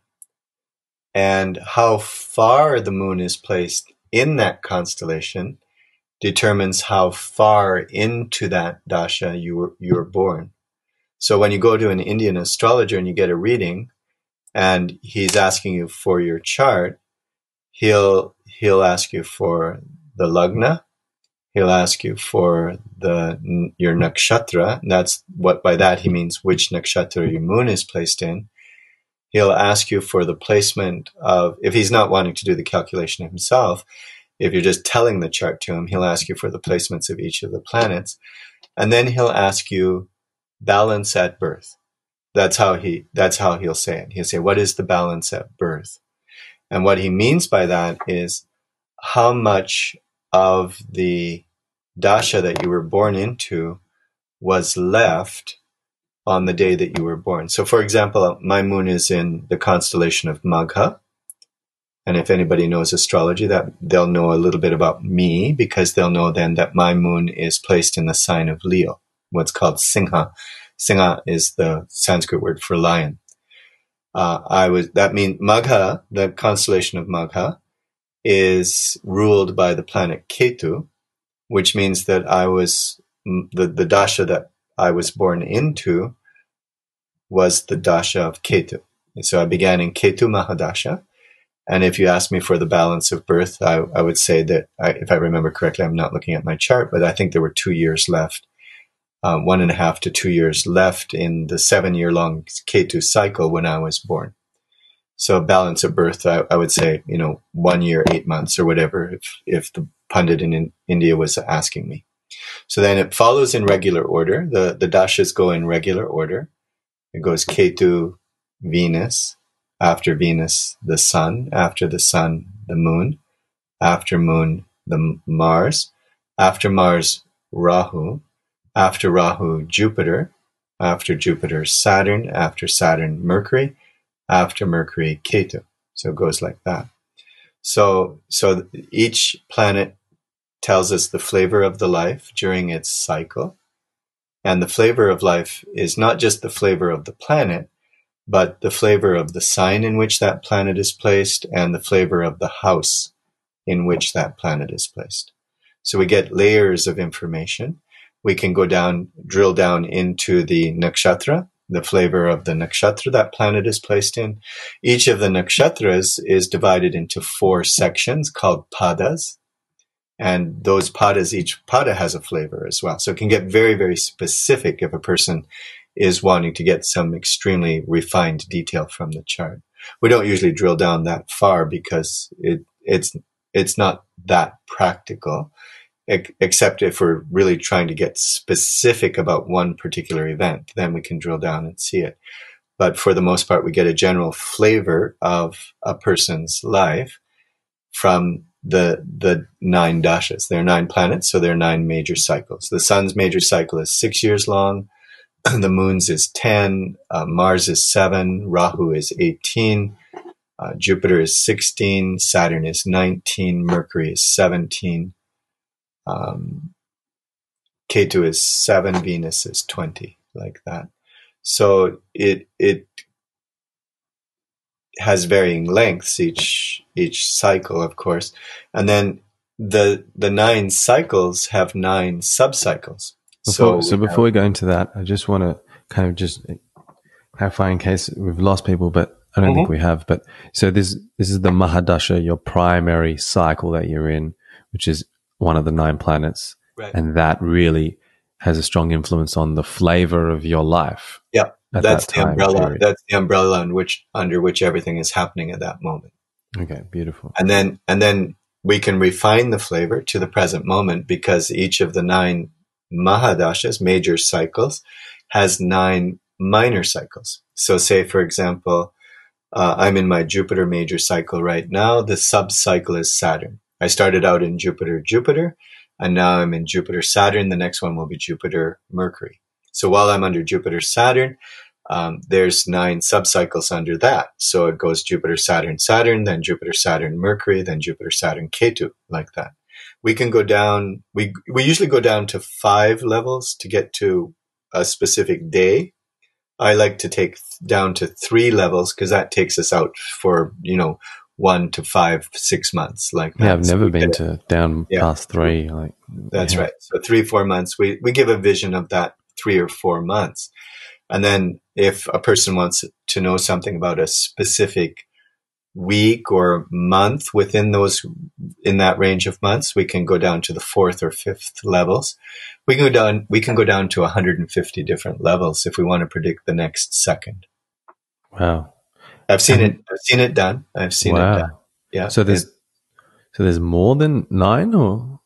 and how far the moon is placed in that constellation determines how far into that dasha you were born. So when you go to an Indian astrologer and you get a reading, and he's asking you for your chart, he'll ask you for the lagna, he'll ask you for your nakshatra. That's what, by that he means which nakshatra your moon is placed in. He'll ask you for the placement of, if he's not wanting to do the calculation himself, if you're just telling the chart to him, he'll ask you for the placements of each of the planets. And then he'll ask you balance at birth. That's how he'll say it. He'll say, what is the balance at birth? And what he means by that is how much of the dasha that you were born into was left on the day that you were born. So for example, my moon is in the constellation of Magha. And if anybody knows astrology, that they'll know a little bit about me, because they'll know then that my moon is placed in the sign of Leo, what's called Singha. Singha is the Sanskrit word for lion. That means Magha, the constellation of Magha, is ruled by the planet Ketu, which means that I was, the dasha that I was born into was the dasha of Ketu. And so I began in Ketu Mahadasha. And if you ask me for the balance of birth, I would say that, if I remember correctly, I'm not looking at my chart, but I think there were 2 years left, 1.5 to 2 years left in the 7-year-long Ketu cycle when I was born. So balance of birth, I would say, 1 year, 8 months or whatever, if the pundit in India was asking me. So then it follows in regular order. The dashas go in regular order. It goes Ketu, Venus, after Venus, the sun, after the sun, the moon, after moon, the Mars, after Mars, Rahu, after Rahu, Jupiter, after Jupiter, Saturn, after Saturn, Mercury, after Mercury, Ketu. So it goes like that. So each planet tells us the flavor of the life during its cycle. And the flavor of life is not just the flavor of the planet, but the flavor of the sign in which that planet is placed and the flavor of the house in which that planet is placed. So we get layers of information. We can drill down into the nakshatra, the flavor of the nakshatra that planet is placed in. Each of the nakshatras is divided into 4 sections called padas. And those padas, each pada has a flavor as well. So it can get very, very specific if a person is wanting to get some extremely refined detail from the chart. We don't usually drill down that far because it's not that practical, except if we're really trying to get specific about one particular event, then we can drill down and see it. But for the most part, we get a general flavor of a person's life from the 9 dashas. There are 9 planets, so there are 9 major cycles. The sun's major cycle is 6 years long. The moon's is 10. Mars is 7. Rahu is 18. Jupiter is 16. Saturn is 19. Mercury is 17. Ketu is 7. Venus is 20, like that. So it has varying lengths each cycle, of course, and then the 9 cycles have 9 subcycles. So before we go into that, I just want to kind of just clarify in case we've lost people, but I don't think we have. But so this is the Mahadasha, your primary cycle that you're in, which is one of the 9 planets, right. And that really has a strong influence on the flavor of your life. Yeah. That's the umbrella. Period. That's the umbrella under which everything is happening at that moment. Okay, beautiful. And then we can refine the flavor to the present moment, because each of the 9 Mahadashas, major cycles, has 9 minor cycles. So say, for example, I'm in my Jupiter major cycle right now. The sub-cycle is Saturn. I started out in Jupiter, and now I'm in Jupiter-Saturn. The next one will be Jupiter-Mercury. So while I'm under Jupiter-Saturn, there's 9 sub-cycles under that. So it goes Jupiter-Saturn-Saturn, then Jupiter-Saturn-Mercury, then Jupiter-Saturn-Ketu, like that. We can go down, we usually go down to 5 levels to get to a specific day. I like to take down to 3 levels, because that takes us out for, 1 to 5, 6 months, like that. Yeah, I've never been down past 3. That's right. So 3, 4 months. We give a vision of that 3 or 4 months. And then if a person wants to know something about a specific week or month in that range of months, we can go down to the 4th or 5th levels. We can go down to 150 different levels if we want to predict the next second. Wow. I've seen it done. Yeah. So there's more than 9, or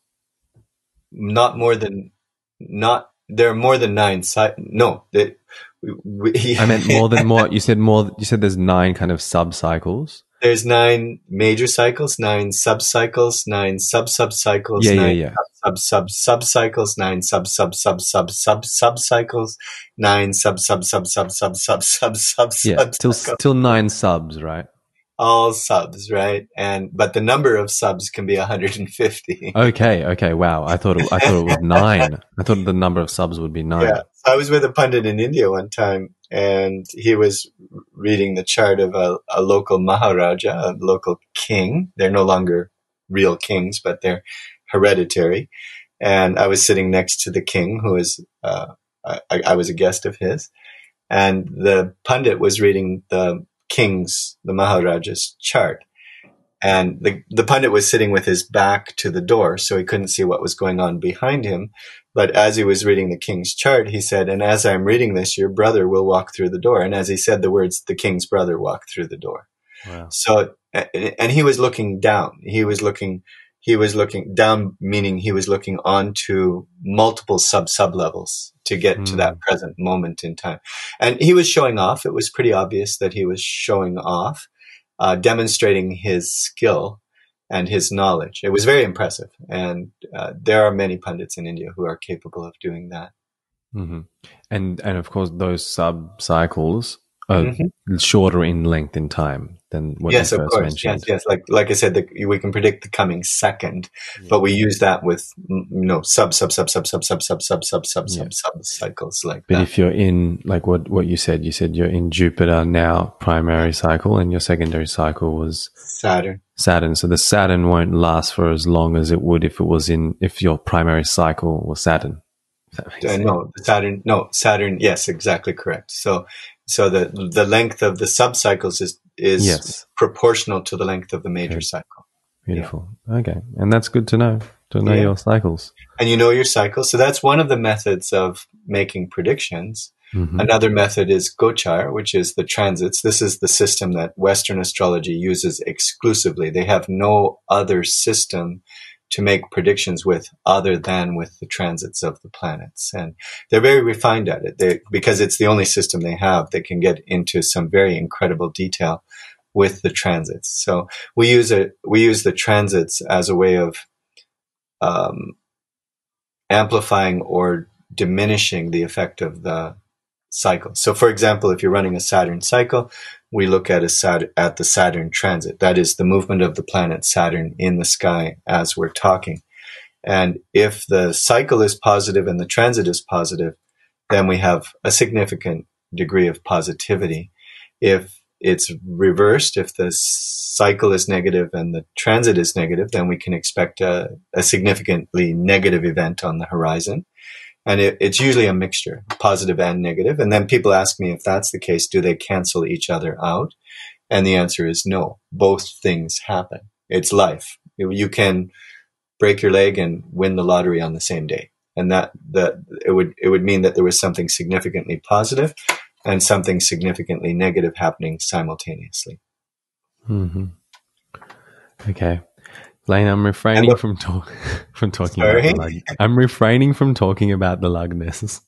there are more than 9 no. I meant more. You said more. You said there's 9 kind of sub-cycles. There's 9 major cycles, 9 sub-cycles, 9 sub-sub-cycles, 9 sub-sub-sub-cycles, 9 sub-sub-sub-sub-sub-sub-cycles, 9 sub-sub-sub-sub-sub-sub-sub. Yeah, till 9 subs, right? All subs, right? But the number of subs can be 150. Okay. Wow. I thought it was 9. I thought the number of subs would be 9. Yeah. So I was with a pundit in India one time, and he was reading the chart of a local Maharaja, a local king. They're no longer real kings, but they're hereditary. And I was sitting next to the king, who is, I was a guest of his. And the pundit was reading the Maharaja's chart. And the pundit was sitting with his back to the door, so he couldn't see what was going on behind him. But as he was reading the king's chart, he said, "And as I'm reading this, your brother will walk through the door." And as he said the words, the king's brother walked through the door. Wow. So, and he was looking down. He was looking down, meaning he was looking onto multiple sub levels to get to that present moment in time. And he was showing off. It was pretty obvious that he was showing off, demonstrating his skill and his knowledge. It was very impressive. And there are many pundits in India who are capable of doing that. Mm-hmm. And of course, those sub-cycles are shorter in length in time than what you first mentioned. Yes. Like I said, we can predict the coming second, but we use that with sub cycles like that. But if you're in, like what you said you're in Jupiter now, primary cycle, and your secondary cycle was Saturn. So the Saturn won't last for as long as it would if your primary cycle was Saturn. Saturn. Yes, exactly correct. So the length of the sub-cycles is proportional to the length of the major cycle. Beautiful. Yeah. Okay. And that's good to know your cycles. And you know your cycles. So that's one of the methods of making predictions. Mm-hmm. Another method is Gochar, which is the transits. This is the system that Western astrology uses exclusively. They have no other system to make predictions with other than with the transits of the planets. And they're very refined at it because it's the only system they have that can get into some very incredible detail with the transits. So we use the transits as a way of amplifying or diminishing the effect of the cycle. So for example, if you're running a Saturn cycle, we look at the Saturn transit. That is the movement of the planet Saturn in the sky as we're talking. And if the cycle is positive and the transit is positive, then we have a significant degree of positivity. If it's reversed, if the cycle is negative and the transit is negative, then we can expect a significantly negative event on the horizon. And it's usually a mixture, positive and negative. And then people ask me, if that's the case, do they cancel each other out? And the answer is no. Both things happen. It's life. You can break your leg and win the lottery on the same day. And that it would mean that there was something significantly positive and something significantly negative happening simultaneously. Mm-hmm. Okay. Lane, I'm refraining from talking about the lug. I'm refraining from talking about the lugness.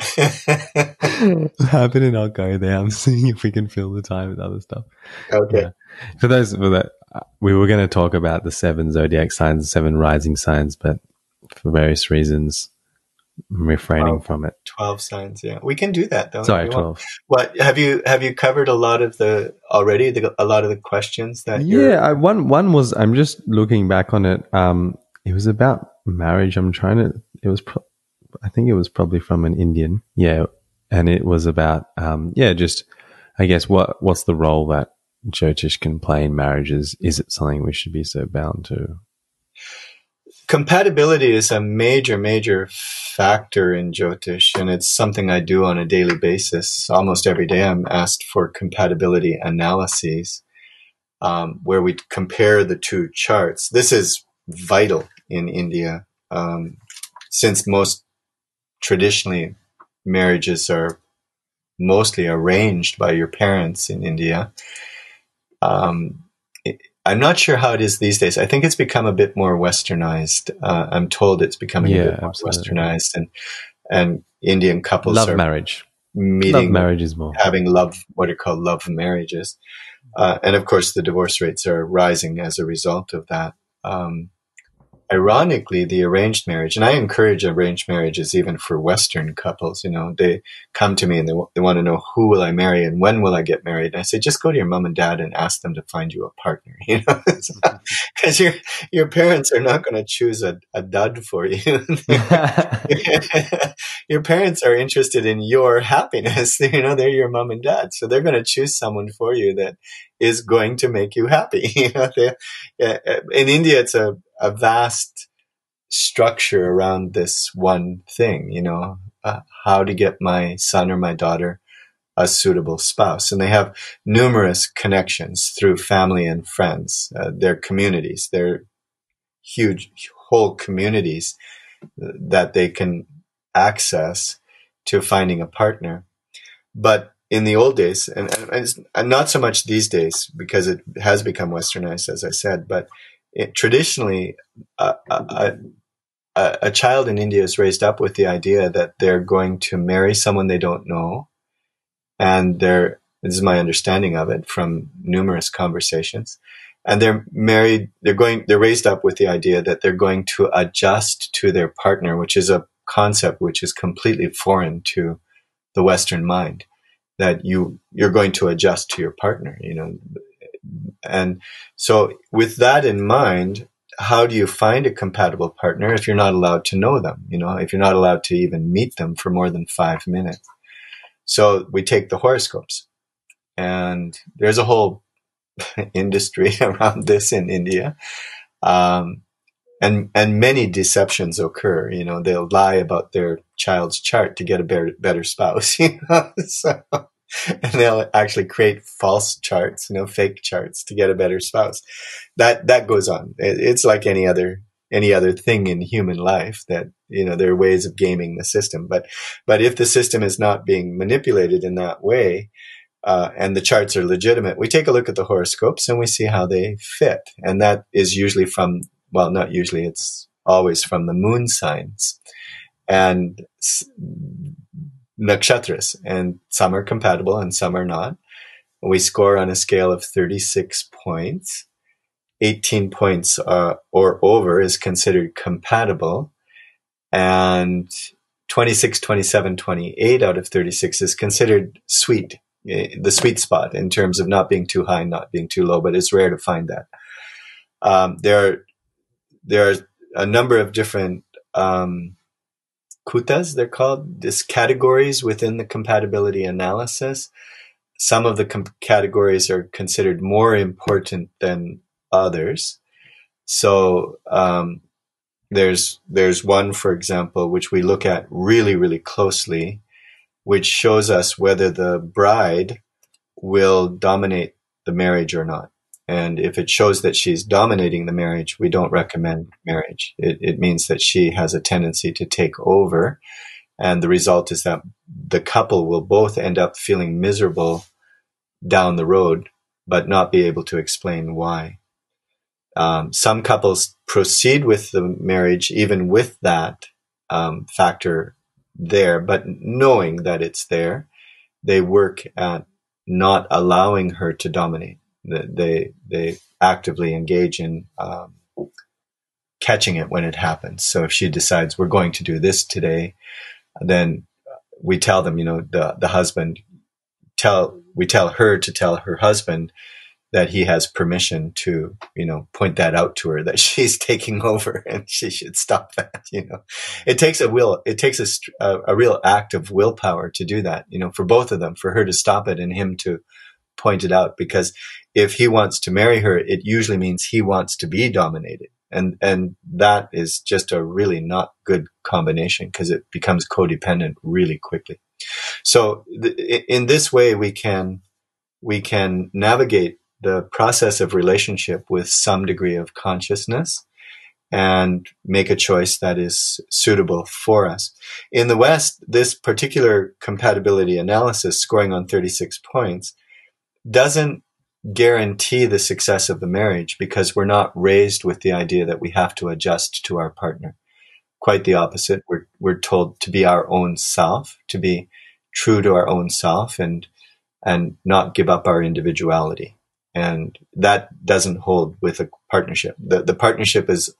I'm happy to not go there. I'm seeing if we can fill the time with other stuff. Okay. Yeah. For that, we were going to talk about the 7 zodiac signs, 7 rising signs, but for various reasons, I'm refraining from it. 12 signs, yeah. We can do that, though. Sorry, 12. What have you covered a lot of the questions that you're... Yeah, one was, I'm just looking back on it. It was about marriage. I think it was probably from an Indian. Yeah. And it was about, just, I guess, what's the role that Jyotish can play in marriages? Is it something we should be so bound to? Compatibility is a major, major factor in Jyotish, and it's something I do on a daily basis. Almost every day I'm asked for compatibility analyses, where we compare the 2 charts. This is vital in India, since most traditionally marriages are mostly arranged by your parents in India. I'm not sure how it is these days. I think it's become a bit more westernized. I'm told it's becoming a bit more westernized, and Indian couples love are marriage. meeting, love marriages more, having what are called love marriages, and of course the divorce rates are rising as a result of that. Ironically, the arranged marriage, and I encourage arranged marriages even for Western couples, they come to me and they want to know, who will I marry and when will I get married? And I say, just go to your mom and dad and ask them to find you a partner, because your parents are not going to choose a dud for you. Your parents are interested in your happiness. They're your mom and dad. So they're going to choose someone for you that is going to make you happy. In India, it's a vast structure around this one thing, how to get my son or my daughter a suitable spouse. And they have numerous connections through family and friends, their communities, their huge whole communities that they can access to finding a partner. But in the old days, and not so much these days because it has become westernized, as I said, but traditionally, a child in India is raised up with the idea that they're going to marry someone they don't know. And this is my understanding of it from numerous conversations. And they're raised up with the idea that they're going to adjust to their partner, which is a concept which is completely foreign to the Western mind, that you're going to adjust to your partner, And so with that in mind, how do you find a compatible partner if you're not allowed to know them, if you're not allowed to even meet them for more than 5 minutes? So we take the horoscopes, and there's a whole industry around this in India. And many deceptions occur. They'll lie about their child's chart to get a better spouse, and they'll actually create false charts, fake charts to get a better spouse. That goes on. It's like any other thing in human life, that, there are ways of gaming the system. But if the system is not being manipulated in that way, and the charts are legitimate, we take a look at the horoscopes and we see how they fit. And that is usually not usually, it's always from the moon signs and nakshatras, and some are compatible and some are not. We score on a scale of 36 points. 18 points or over is considered compatible, and 26, 27, 28 out of 36 is considered sweet, the sweet spot in terms of not being too high, not being too low, but it's rare to find that. There are a number of different kutas, they're called, these categories within the compatibility analysis. Some of the categories are considered more important than others. So there's one, for example, which we look at really, really closely, which shows us whether the bride will dominate the marriage or not. And if it shows that she's dominating the marriage, we don't recommend marriage. It means that she has a tendency to take over. And the result is that the couple will both end up feeling miserable down the road, but not be able to explain why. Some couples proceed with the marriage even with that factor there, but knowing that it's there, they work at not allowing her to dominate. They actively engage in catching it when it happens. So if she decides we're going to do this today, then we tell them, the husband, we tell her to tell her husband that he has permission to, point that out to her, that she's taking over and she should stop that. It takes a real act of willpower to do that, for both of them, for her to stop it and him to point it out. Because if he wants to marry her, it usually means he wants to be dominated. And that is just a really not good combination, because it becomes codependent really quickly. So in this way, we can navigate the process of relationship with some degree of consciousness and make a choice that is suitable for us. In the West, this particular compatibility analysis, scoring on 36 points, doesn't guarantee the success of the marriage, because we're not raised with the idea that we have to adjust to our partner. Quite the opposite. We're told to be our own self, to be true to our own self, and not give up our individuality. And that doesn't hold with a partnership. The partnership is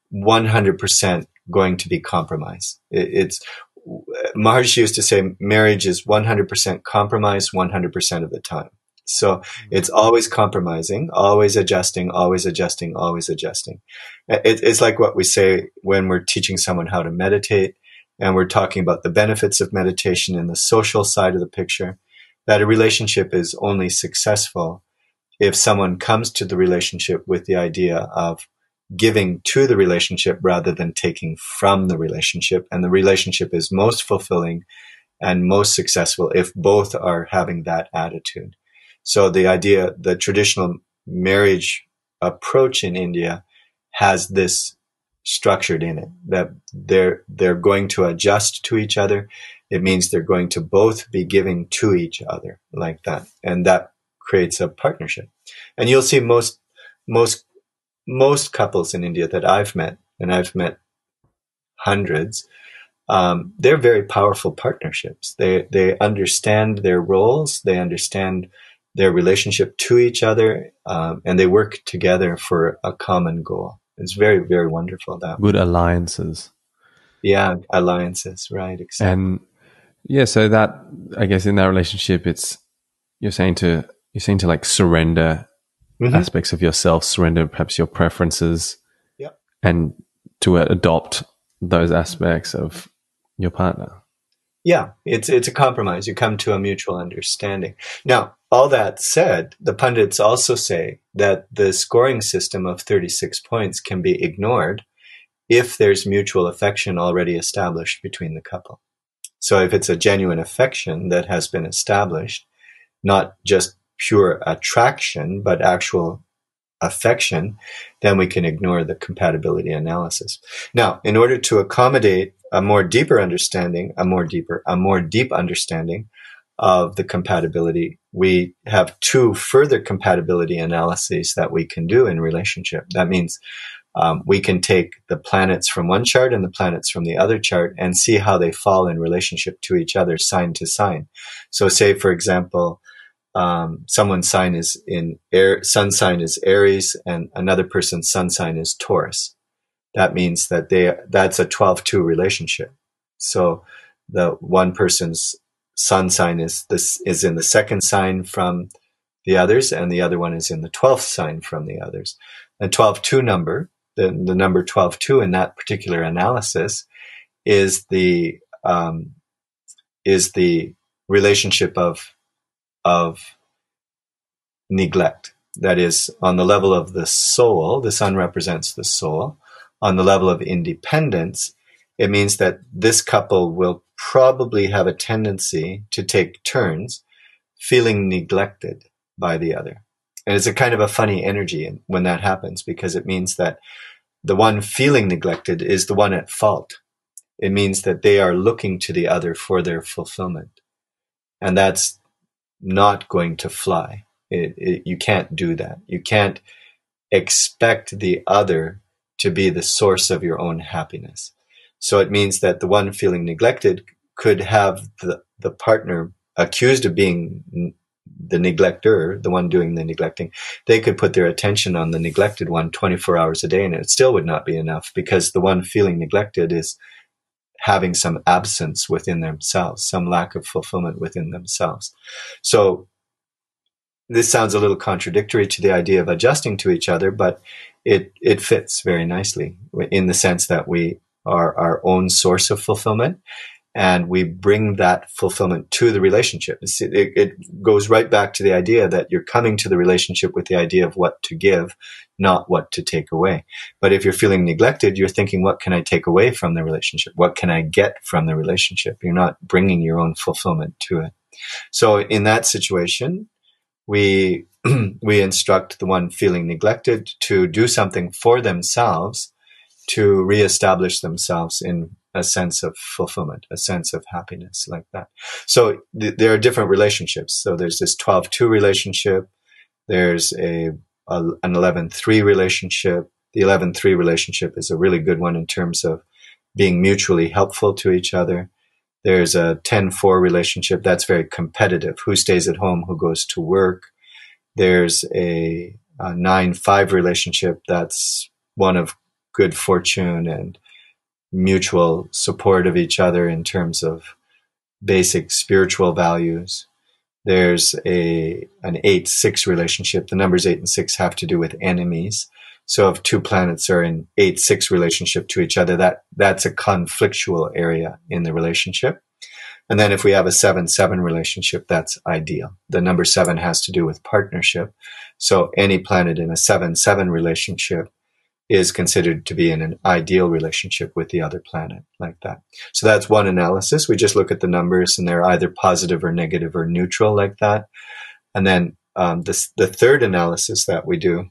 100% going to be compromise. Maharishi used to say marriage is 100% compromise 100% of the time. So it's always compromising, always adjusting, always adjusting, always adjusting. It's like what we say when we're teaching someone how to meditate, and we're talking about the benefits of meditation in the social side of the picture, that a relationship is only successful if someone comes to the relationship with the idea of giving to the relationship rather than taking from the relationship. And the relationship is most fulfilling and most successful if both are having that attitude. So the traditional marriage approach in India has this structured in it, that they're going to adjust to each other. It means they're going to both be giving to each other like that. And that creates a partnership. And you'll see most couples in India that I've met, and I've met hundreds, they're very powerful partnerships. They understand their roles, they understand their relationship to each other, and they work together for a common goal. It's very, very wonderful. That good alliances. Yeah, alliances, right? Exactly. And yeah, so that, I guess, in that relationship, you're saying to like surrender aspects of yourself, surrender perhaps your preferences, and to adopt those aspects of your partner. Yeah, it's a compromise. You come to a mutual understanding. Now, all that said, the pundits also say that the scoring system of 36 points can be ignored if there's mutual affection already established between the couple. So if it's a genuine affection that has been established, not just pure attraction, but actual affection, then we can ignore the compatibility analysis. Now, in order to accommodate a more deep understanding of the compatibility, we have two further compatibility analyses that we can do in relationship. That means we can take the planets from one chart and the planets from the other chart and see how they fall in relationship to each other, sign to sign. So say, for example, someone's sign is sun sign is Aries, and another person's sun sign is Taurus. That means that that's a 12-2 relationship. So the one person's sun sign is in the second sign from the others, and the other one is in the 12th sign from the others. The 12-2 number, the number 12-2 in that particular analysis is the relationship of neglect. That is, on the level of the soul, the sun represents the soul. On the level of independence, it means that this couple will probably have a tendency to take turns feeling neglected by the other. And it's a kind of a funny energy when that happens, because it means that the one feeling neglected is the one at fault. It means that they are looking to the other for their fulfillment. And that's not going to fly. You can't do that. You can't expect the other to be the source of your own happiness. So it means that the one feeling neglected could have the partner accused of being the neglector, the one doing the neglecting. They could put their attention on the neglected one 24 hours a day, and it still would not be enough, because the one feeling neglected is having some absence within themselves, some lack of fulfillment within themselves. So this sounds a little contradictory to the idea of adjusting to each other, but it fits very nicely in the sense that we are our own source of fulfillment, and we bring that fulfillment to the relationship. It goes right back to the idea that you're coming to the relationship with the idea of what to give, not what to take away. But if you're feeling neglected, you're thinking, what can I take away from the relationship? What can I get from the relationship? You're not bringing your own fulfillment to it. So in that situation, we instruct the one feeling neglected to do something for themselves to reestablish themselves in a sense of fulfillment, a sense of happiness, like that. So there are different relationships. So there's this 12-2 relationship. There's an 11-3 relationship. The 11-3 relationship is a really good one in terms of being mutually helpful to each other. There's a 10-4 relationship that's very competitive. Who stays at home? Who goes to work? There's a 9-5 relationship that's one of good fortune and mutual support of each other in terms of basic spiritual values. There's an 8-6 relationship. The numbers 8 and 6 have to do with enemies. So if two planets are in 8-6 relationship to each other, that's a conflictual area in the relationship. And then if we have a 7-7 relationship, that's ideal. The number 7 has to do with partnership. So any planet in a 7-7 relationship is considered to be in an ideal relationship with the other planet, like that. So that's one analysis. We just look at the numbers and they're either positive or negative or neutral, like that. And then the third analysis that we do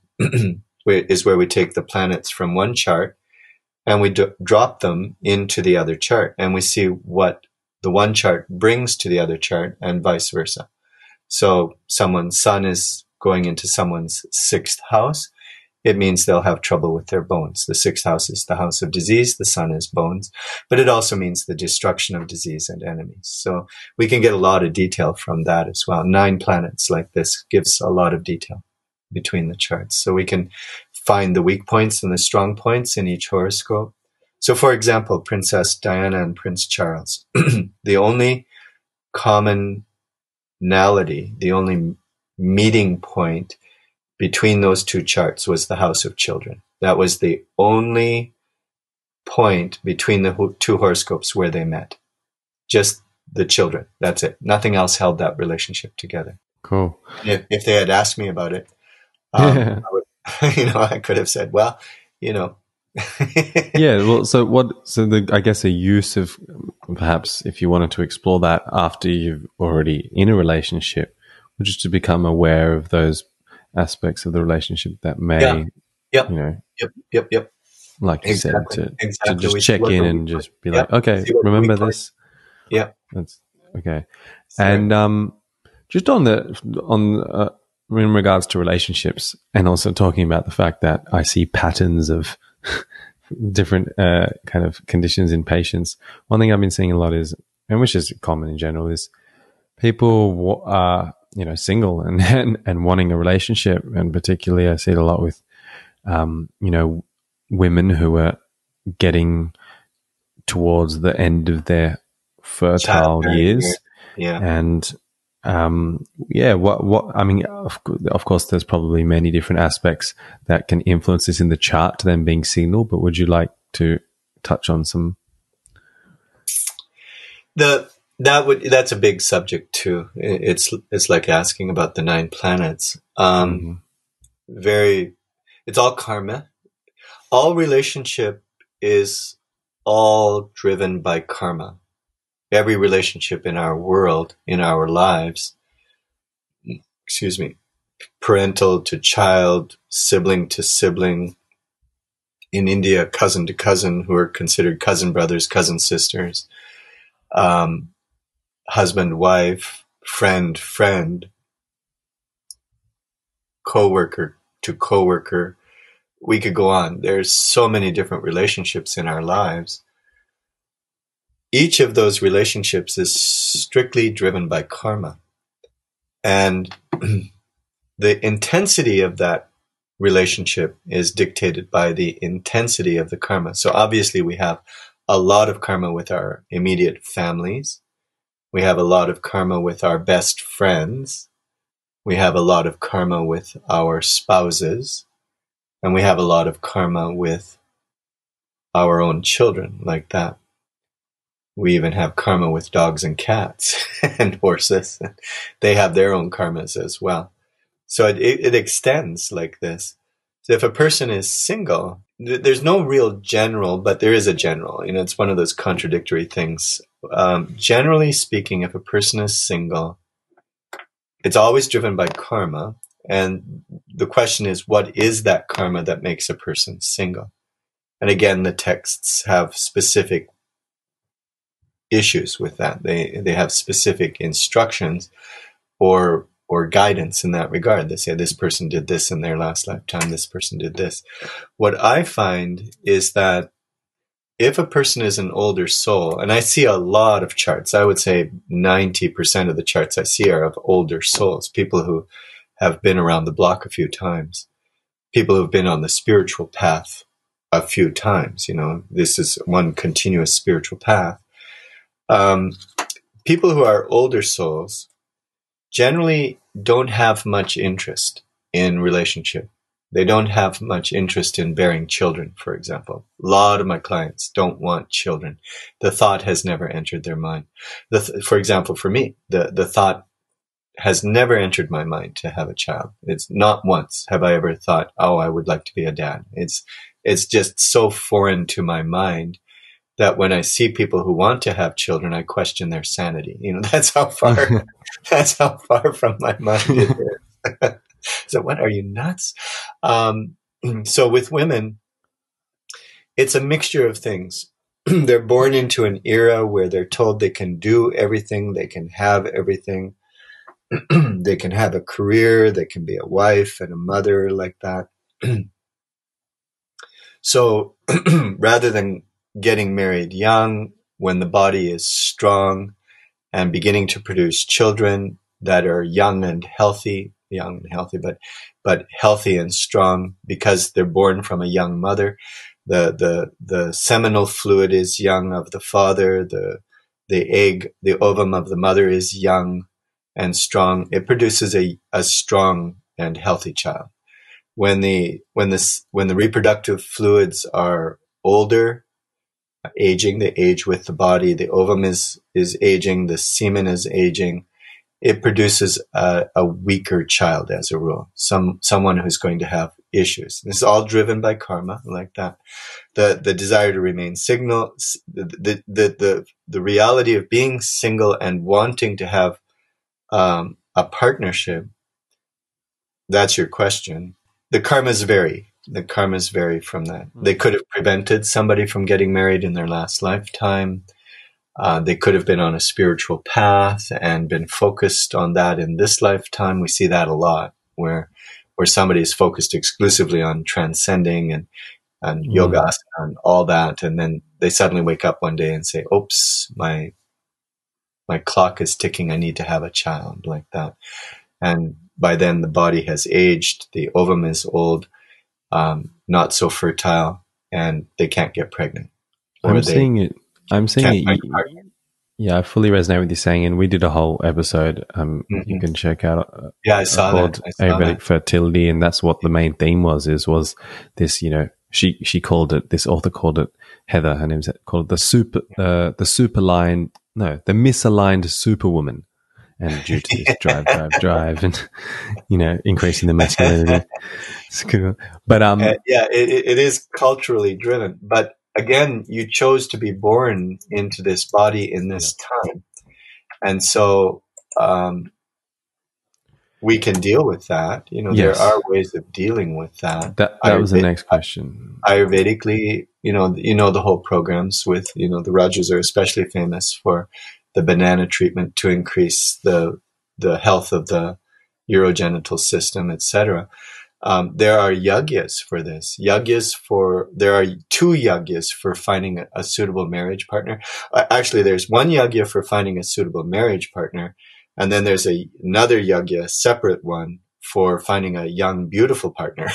is where we take the planets from one chart and we drop them into the other chart, and we see what the one chart brings to the other chart and vice versa. So someone's sun is going into someone's 6th house. It means they'll have trouble with their bones. The 6th house is the house of disease. The sun is bones, but it also means the destruction of disease and enemies. So we can get a lot of detail from that as well. 9 planets like this gives a lot of detail between the charts. So we can find the weak points and the strong points in each horoscope. So for example, Princess Diana and Prince Charles, the only commonality, the only meeting point between those two charts was the house of children. That was the only point between the two horoscopes where they met. Just the children. That's it. Nothing else held that relationship together. Cool. If they had asked me about it, I would, I could have said, well, yeah. Well, I guess a use of, perhaps if you wanted to explore that after you've already in a relationship, which is to become aware of those aspects of the relationship that may, Yep. like you Exactly. said, to just check in and just be Yep. like, okay, remember this? Yeah. That's okay. And just in regards to relationships, and also talking about the fact that I see patterns of different kind of conditions in patients. One thing I've been seeing a lot is, and which is common in general, is people are single and wanting a relationship, and particularly I see it a lot with women who are getting towards the end of their fertile years. Yeah. And what I mean, of course there's probably many different aspects that can influence this in the chart to them being signal, but would you like to touch on some? That's a big subject too. It's like asking about the 9 planets. It's all karma. All relationship is all driven by karma. Every relationship in our world, in our lives, parental to child, sibling to sibling, in India, cousin to cousin, who are considered cousin brothers, cousin sisters, husband, wife, friend, co-worker to co-worker, we could go on. There's so many different relationships in our lives. Each of those relationships is strictly driven by karma. And the intensity of that relationship is dictated by the intensity of the karma. So obviously we have a lot of karma with our immediate families. We have a lot of karma with our best friends. We have a lot of karma with our spouses. And we have a lot of karma with our own children, like that. We even have karma with dogs and cats and horses. They have their own karmas as well. So it extends like this. So if a person is single, there's no real general, but there is a general. It's one of those contradictory things. Generally speaking, if a person is single, it's always driven by karma. And the question is, what is that karma that makes a person single? And again, the texts have specific issues with that. They have specific instructions or guidance in that regard. They say this person did this in their last lifetime, this person did this. What I find is that if a person is an older soul, and I see a lot of charts, I would say 90% of the charts I see are of older souls, people who have been around the block a few times, people who've been on the spiritual path a few times. This is one continuous spiritual path. People who are older souls generally don't have much interest in relationship. They don't have much interest in bearing children, for example. A lot of my clients don't want children. The thought has never entered their mind. For example, for me, the thought has never entered my mind to have a child. It's not once have I ever thought, oh, I would like to be a dad. It's just so foreign to my mind that when I see people who want to have children, I question their sanity. That's how far from my mind it is. So what, are you nuts? So with women, it's a mixture of things. They're born into an era where they're told they can do everything, they can have everything. They can have a career, they can be a wife and a mother, like that. So rather than getting married young, when the body is strong and beginning to produce children that are young and healthy, but healthy and strong because they're born from a young mother. The seminal fluid is young of the father. The egg, the ovum of the mother is young and strong. It produces a strong and healthy child. When the reproductive fluids are older, aging, they age with the body. The ovum is aging. The semen is aging. It produces a weaker child as a rule. Someone who's going to have issues. This is all driven by karma, like that. The desire to remain single, the reality of being single and wanting to have a partnership. That's your question. The karmas vary. The karmas vary from that. They could have prevented somebody from getting married in their last lifetime. They could have been on a spiritual path and been focused on that in this lifetime. We see that a lot, where somebody is focused exclusively on transcending and yoga and all that, and then they suddenly wake up one day and say, "Oops, my clock is ticking. I need to have a child," like that. And by then, the body has aged. The ovum is old, not so fertile, and they can't get pregnant. I'm seeing it. Yeah, I fully resonate with you saying, and we did a whole episode. You can check out. Yeah, I saw called Ayurvedic Fertility, and that's what the main theme was this. She called it. This author called it, Heather. Her name's called the misaligned superwoman, and due to this drive, and increasing the masculinity. It's cool. But it is culturally driven, but. Again, you chose to be born into this body in this time. And so we can deal with that. There are ways of dealing with that. That was the next question. Ayurvedically, the whole programs with, the Rajas are especially famous for the banana treatment to increase the health of the urogenital system, etc. There are yagyas for this. There are 2 yagyas for finding a suitable marriage partner. Actually, there's one yagya for finding a suitable marriage partner, and then there's another yagya, separate one, for finding a young, beautiful partner.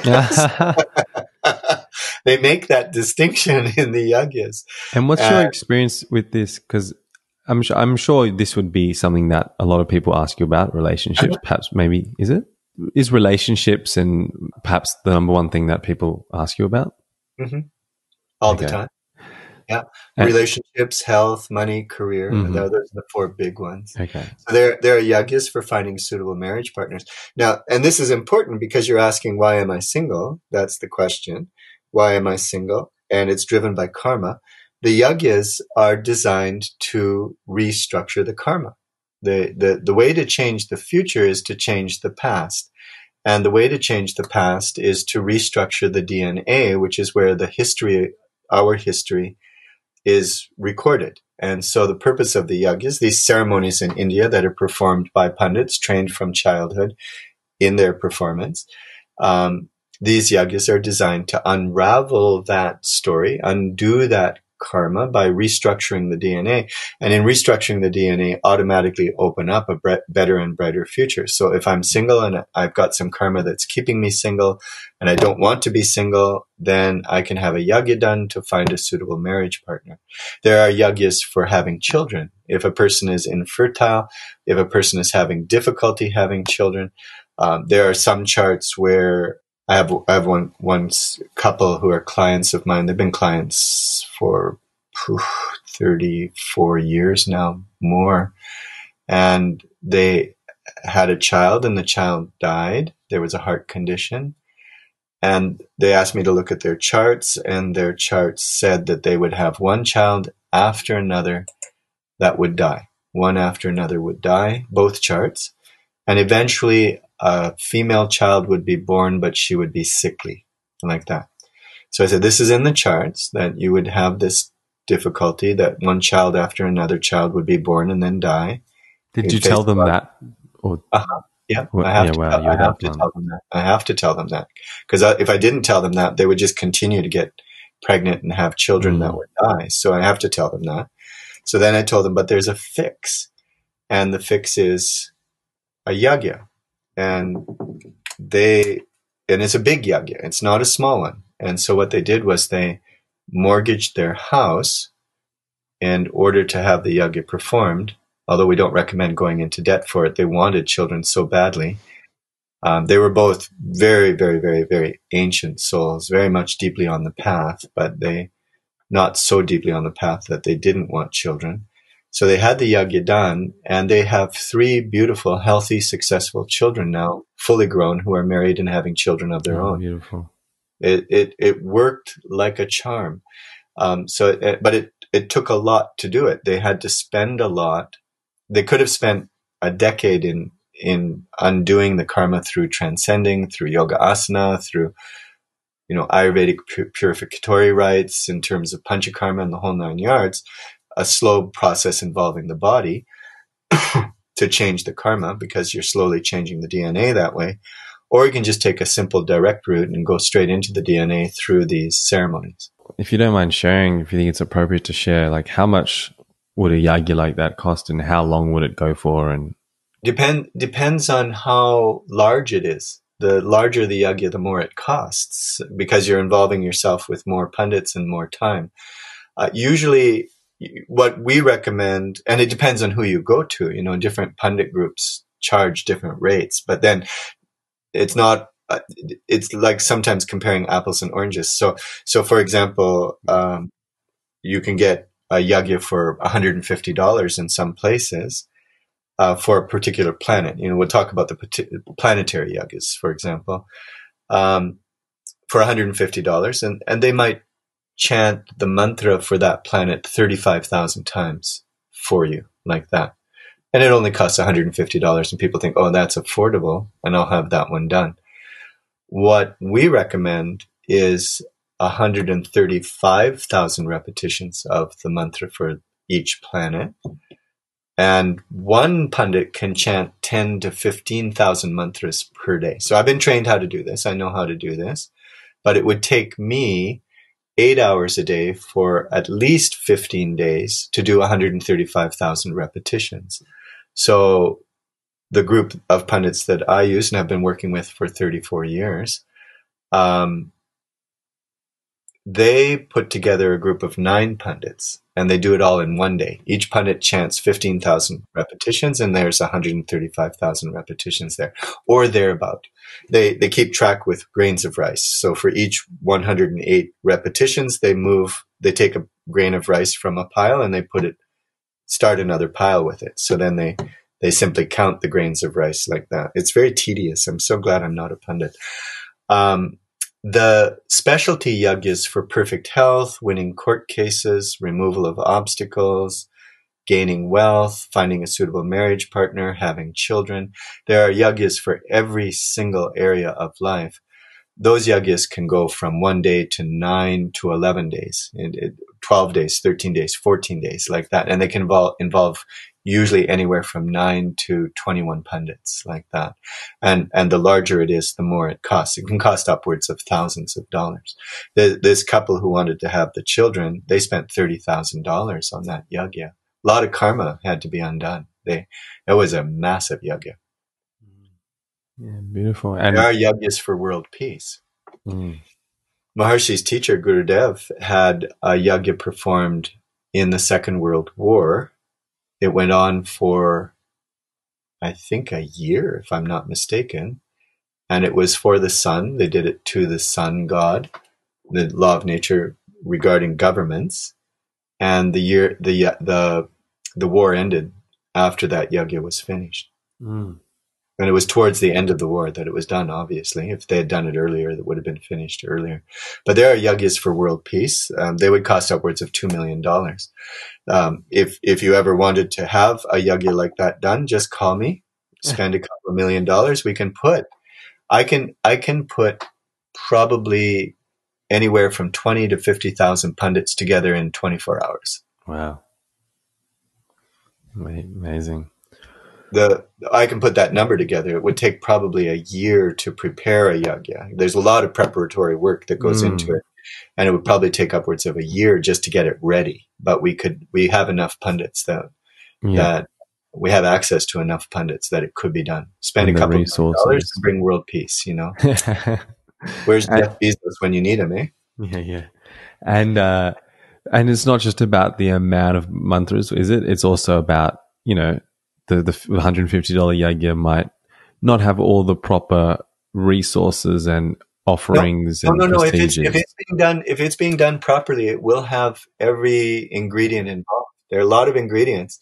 They make that distinction in the yagyas. And what's your experience with this? Because I'm sure this would be something that a lot of people ask you about, relationships. Perhaps, maybe, is relationships and perhaps the number one thing that people ask you about? Mm-hmm. All the time. Yeah. Relationships, health, money, career. Mm-hmm. Those are the 4 big ones. Okay. So there are yagyas for finding suitable marriage partners. Now, and this is important because you're asking, why am I single? That's the question. Why am I single? And it's driven by karma. The yagyas are designed to restructure the karma. The way to change the future is to change the past. And the way to change the past is to restructure the DNA, which is where our history is recorded. And so the purpose of the yagyas, these ceremonies in India that are performed by pundits trained from childhood in their performance, these yagyas are designed to unravel that story, undo that karma by restructuring the DNA. And in restructuring the DNA, automatically open up a better and brighter future. So if I'm single and I've got some karma that's keeping me single and I don't want to be single, then I can have a yagya done to find a suitable marriage partner. There are yagyas for having children. If a person is infertile, if a person is having difficulty having children, there are some charts where I have one couple who are clients of mine. They've been clients for 34 years now, more. And they had a child and the child died. There was a heart condition. And they asked me to look at their charts, and their charts said that they would have one child after another that would die. One after another would die, both charts. And eventually a female child would be born, but she would be sickly, like that. So I said, this is in the charts, that you would have this difficulty, that one child after another child would be born and then die. Did you tell them that? Or? Yeah, I have to tell them that. I have to tell them that. Because if I didn't tell them that, they would just continue to get pregnant and have children that would die. So I have to tell them that. So then I told them, but there's a fix. And the fix is a yagya. And it's a big yagya. It's not a small one. And so what they did was they mortgaged their house in order to have the yagya performed. Although we don't recommend going into debt for it. They wanted children so badly. They were both very, very, very, very ancient souls, very much deeply on the path, but they not so deeply on the path that they didn't want children. So they had the yagya done, and they have 3 beautiful, healthy, successful children now, fully grown, who are married and having children of their own. Beautiful. It worked like a charm. But it took a lot to do it. They had to spend a lot. They could have spent a decade in undoing the karma through transcending, through yoga asana, through Ayurvedic purificatory rites in terms of panchakarma and the whole 9 yards. A slow process involving the body to change the karma, because you're slowly changing the DNA that way. Or you can just take a simple direct route and go straight into the DNA through these ceremonies. If you don't mind sharing, if you think it's appropriate to share, like how much would a yagya like that cost and how long would it go for? And depends on how large it is. The larger the yagya, the more it costs, because you're involving yourself with more pundits and more time. Usually what we recommend, and it depends on who you go to, different pundit groups charge different rates, but then it's not, it's like sometimes comparing apples and oranges. So for example, you can get a yagya for $150 in some places, for a particular planet. We'll talk about the planetary yagyas, for example, for $150, and they might chant the mantra for that planet 35,000 times for you, like that. And it only costs $150, and people think, oh, that's affordable, and I'll have that one done. What we recommend is 135,000 repetitions of the mantra for each planet. And one pundit can chant 10 to 15,000 mantras per day. So I've been trained how to do this. I know how to do this, but it would take me 8 hours a day for at least 15 days to do 135,000 repetitions. So the group of pundits that I use and have been working with for 34 years, they put together a group of 9 pundits, and they do it all in one day. Each pundit chants 15,000 repetitions, and there's 135,000 repetitions there, or thereabout. They keep track with grains of rice. So for each 108 repetitions, they take a grain of rice from a pile and they start another pile with it. So then they simply count the grains of rice like that. It's very tedious. I'm so glad I'm not a pundit. The specialty yagyas for perfect health, winning court cases, removal of obstacles, gaining wealth, finding a suitable marriage partner, having children. There are yagyas for every single area of life. Those yagyas can go from 1 day to 9 to 11 days, 12 days, 13 days, 14 days, like that. And they can involve usually anywhere from 9 to 21 pundits, like that. And the larger it is, the more it costs. It can cost upwards of thousands of dollars. This couple who wanted to have the children, they spent $30,000 on that yagya. A lot of karma had to be undone. It was a massive yagya. Yeah, beautiful. And there are yagyas for world peace. Maharshi's teacher, Gurudev, had a yagya performed in the Second World War. It went on for, I think, a year, if I'm not mistaken. And it was for the sun. They did it to the sun god, the law of nature regarding governments. And the war ended after that yagya was finished. And it was towards the end of the war that it was done, obviously. If they had done it earlier, it would have been finished earlier. But there are yagyas for world peace. They would cost upwards of $2 million. If you ever wanted to have a yagya like that done, just call me. Spend a couple of $1 million. I can put probably anywhere from 20 to 50,000 pundits together in 24 hours. Wow. Amazing. I can put that number together. It would take probably a year to prepare a yagya. There's a lot of preparatory work that goes into it, and it would probably take upwards of a year just to get it ready. But we have enough pundits that we have access to enough pundits that it could be done. Spend a couple of dollars to bring world peace, Where's Jeff Bezos when you need him, eh? Yeah. And it's not just about the amount of mantras, is it? It's also about, the $150 yagya might not have all the proper resources and offerings and procedures. If it's being done properly, it will have every ingredient involved. There are a lot of ingredients.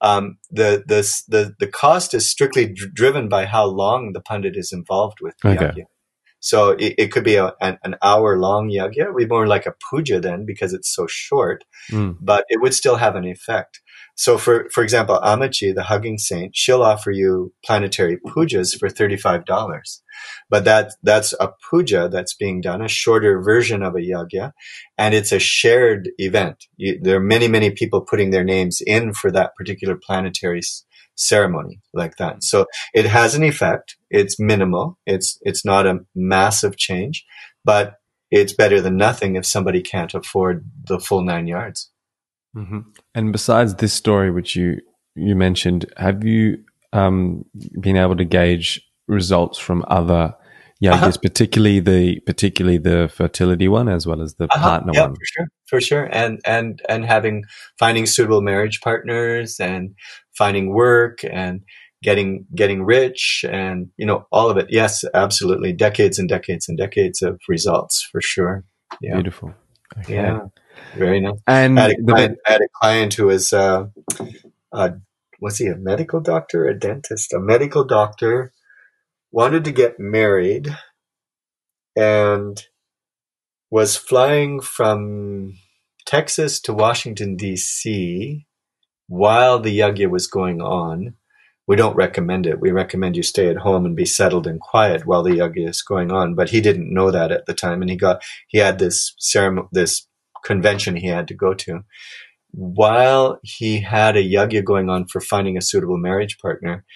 The cost is strictly driven by how long the pundit is involved with the yagya. So it could be an hour-long yagya. It would be more like a puja then because it's so short, but it would still have an effect. So for example, Amachi, the hugging saint, she'll offer you planetary pujas for $35. But that's a puja that's being done, a shorter version of a yagya, and it's a shared event. There are many, many people putting their names in for that particular planetary ceremony like that. So it has an effect. It's minimal. It's not a massive change, but it's better than nothing if somebody can't afford the full 9 yards. Mm-hmm. And besides this story, which you mentioned, have you been able to gauge results from other yagyas, particularly the fertility one as well as the partner one? For sure. And finding suitable marriage partners and finding work and getting rich and all of it. Yes, absolutely. Decades and decades and decades of results for sure. Yeah. Beautiful. Okay. Yeah. Very nice. And I had a client who was was he a medical doctor, a dentist? A medical doctor, wanted to get married and was flying from Texas to Washington, D.C. while the yagya was going on. We don't recommend it. We recommend you stay at home and be settled and quiet while the yagya is going on. But he didn't know that at the time, and he had this ceremony, this convention he had to go to. While he had a yagya going on for finding a suitable marriage partner,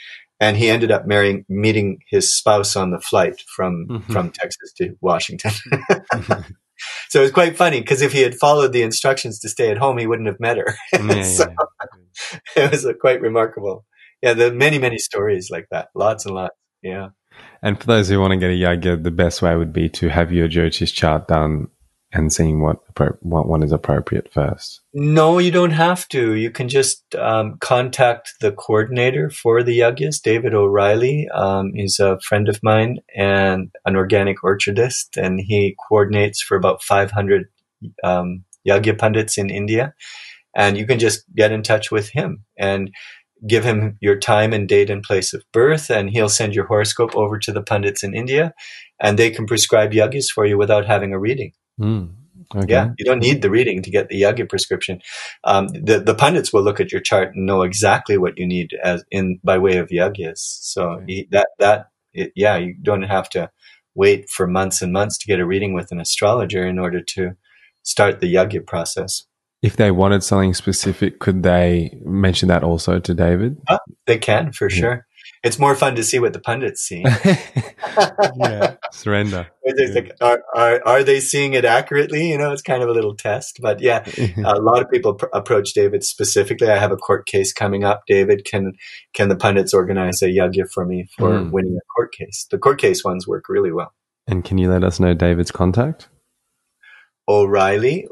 and he ended up meeting his spouse on the flight from Texas to Washington. So it was quite funny because if he had followed the instructions to stay at home, he wouldn't have met her. So it was quite remarkable. Yeah, there are many, many stories like that. Lots and lots. Yeah. And for those who want to get a yagya, the best way would be to have your Jyotish chart done and seeing what one is appropriate first. No, you don't have to. You can just contact the coordinator for the yagyas, David O'Reilly. He's a friend of mine and an organic orchardist, and he coordinates for about 500 yagya pundits in India. And you can just get in touch with him and give him your time and date and place of birth, and he'll send your horoscope over to the pundits in India, and they can prescribe yagyas for you without having a reading. Okay. Yeah, you don't need the reading to get the yagya prescription. The pundits will look at your chart and know exactly what you need by way of yagyas. So you don't have to wait for months and months to get a reading with an astrologer in order to start the yagya process. If they wanted something specific, could they mention that also to David? They can, for sure. It's more fun to see what the pundits see. Surrender. Are they seeing it accurately? It's kind of a little test. But yeah, a lot of people approach David specifically. I have a court case coming up. David, can the pundits organize a yagya for me for winning a court case? The court case ones work really well. And can you let us know David's contact? O'Reilly,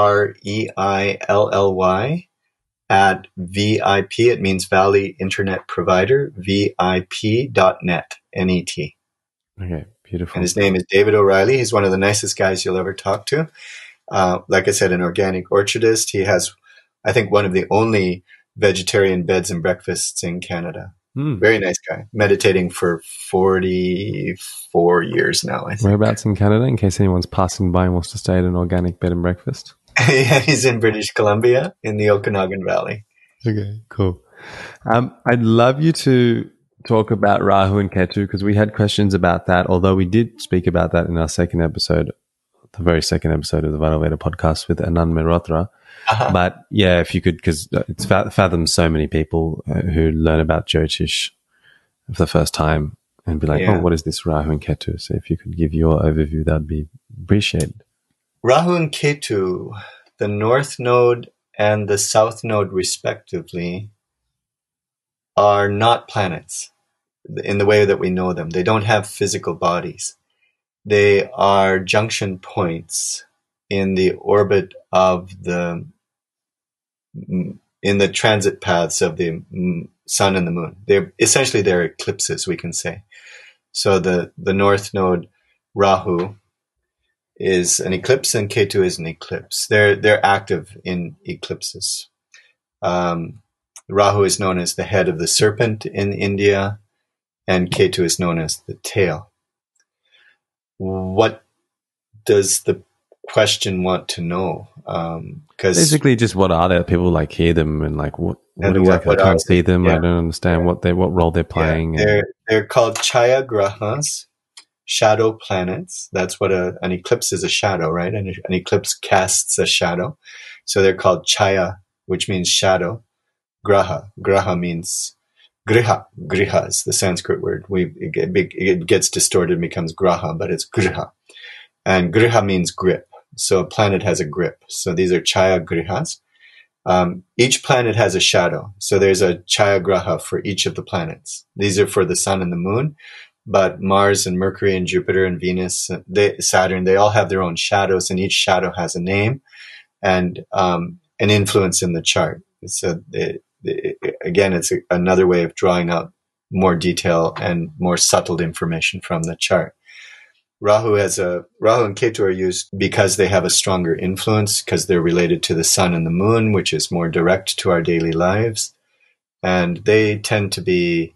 OREILLY, at VIP, it means Valley Internet Provider, VIP.net, N-E-T. Okay, beautiful. And his name is David O'Reilly. He's one of the nicest guys you'll ever talk to. Like I said, an organic orchardist. He has, I think, one of the only vegetarian beds and breakfasts in Canada. Very nice guy. Meditating for 44 years now, I think. Whereabouts in Canada, in case anyone's passing by and wants to stay at an organic bed and breakfast? Yeah, he's in British Columbia in the Okanagan Valley. Okay, cool. I'd love you to talk about Rahu and Ketu because we had questions about that, although we did speak about that in our second episode, the very second episode of the Vital Veda podcast with Anand Mehrotra. But yeah, if you could, because it's fathoms so many people who learn about Jyotish for the first time and be like, oh, what is this Rahu and Ketu? So if you could give your overview, that'd be appreciated. Rahu and Ketu, the North Node and the South Node respectively, are not planets in the way that we know them. They don't have physical bodies. They are junction points in the orbit of in the transit paths of the sun and the moon. They're eclipses, we can say. So the North Node, Rahu, is an eclipse and Ketu is an eclipse. They're active in eclipses. Rahu is known as the head of the serpent in India, and Ketu is known as the tail. What does the question want to know? Because basically, just what are they? People hear them and what exactly? I can't see them. I don't understand what role they're playing. They're called Chaya Grahas, shadow planets. That's what an eclipse is, a shadow, right? And an eclipse casts a shadow. So they're called Chaya, which means shadow. Graha means griha. Griha is the Sanskrit word. It gets distorted and becomes graha, but it's griha. And griha means grip. So a planet has a grip. So these are Chaya Grihas. Each planet has a shadow. So there's a Chaya Graha for each of the planets. These are for the sun and the moon. But Mars and Mercury and Jupiter and Venus, Saturn, they all have their own shadows, and each shadow has a name and an influence in the chart. So again, it's another way of drawing out more detail and more subtle information from the chart. Rahu and Ketu are used because they have a stronger influence, because they're related to the sun and the moon, which is more direct to our daily lives. And they tend to be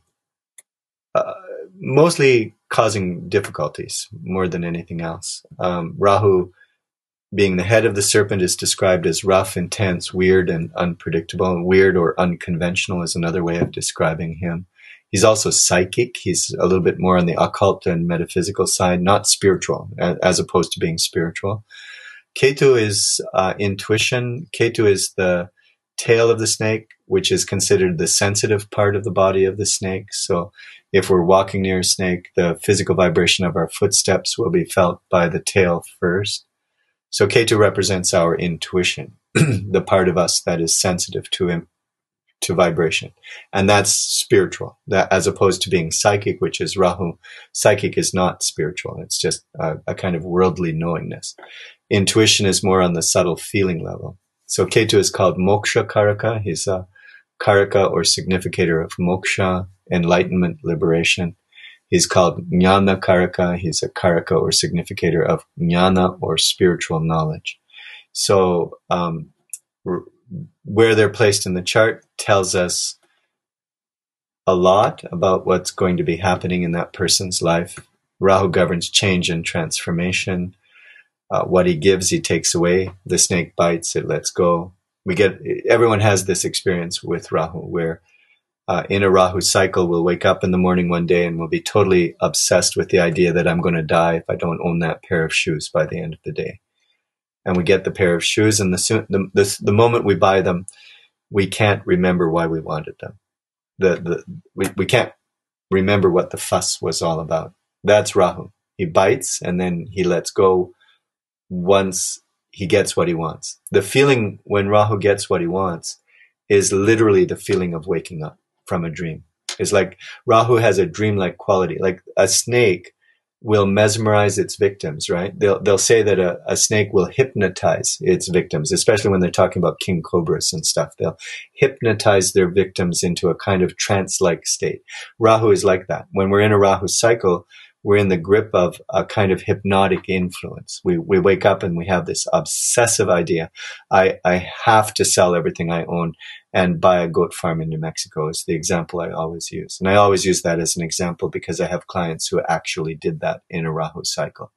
mostly causing difficulties more than anything else. Rahu, being the head of the serpent, is described as rough, intense, weird, and unpredictable. Weird or unconventional is another way of describing him. He's also psychic. He's a little bit more on the occult and metaphysical side, not spiritual, as opposed to being spiritual. Ketu is intuition. Ketu is the tail of the snake, which is considered the sensitive part of the body of the snake. So if we're walking near a snake, the physical vibration of our footsteps will be felt by the tail first. So Ketu represents our intuition, the part of us that is sensitive to vibration. And that's spiritual, that as opposed to being psychic, which is Rahu. Psychic is not spiritual. It's just a kind of worldly knowingness. Intuition is more on the subtle feeling level. So Ketu is called Moksha Karaka. He's a Karaka or significator of moksha, enlightenment, liberation. He's called Jnana Karaka. He's a Karaka or significator of Jnana or spiritual knowledge. So where they're placed in the chart tells us a lot about what's going to be happening in that person's life. Rahu governs change and transformation. What he gives, he takes away. The snake bites, it lets go. Everyone has this experience with Rahu, where in a Rahu cycle, we'll wake up in the morning one day and we'll be totally obsessed with the idea that I'm going to die if I don't own that pair of shoes by the end of the day. And we get the pair of shoes, and the moment we buy them, we can't remember why we wanted them. We can't remember what the fuss was all about. That's Rahu. He bites and then he lets go once he gets what he wants. The feeling when Rahu gets what he wants is literally the feeling of waking up from a dream. It's like Rahu has a dreamlike quality. Like a snake will mesmerize its victims, right? They'll say that a snake will hypnotize its victims, especially when they're talking about king cobras and stuff. They'll hypnotize their victims into a kind of trance-like state. Rahu is like that. When we're in a Rahu cycle, we're in the grip of a kind of hypnotic influence. We wake up and we have this obsessive idea. I have to sell everything I own and buy a goat farm in New Mexico is the example I always use. And I always use that as an example because I have clients who actually did that in a Rahu cycle.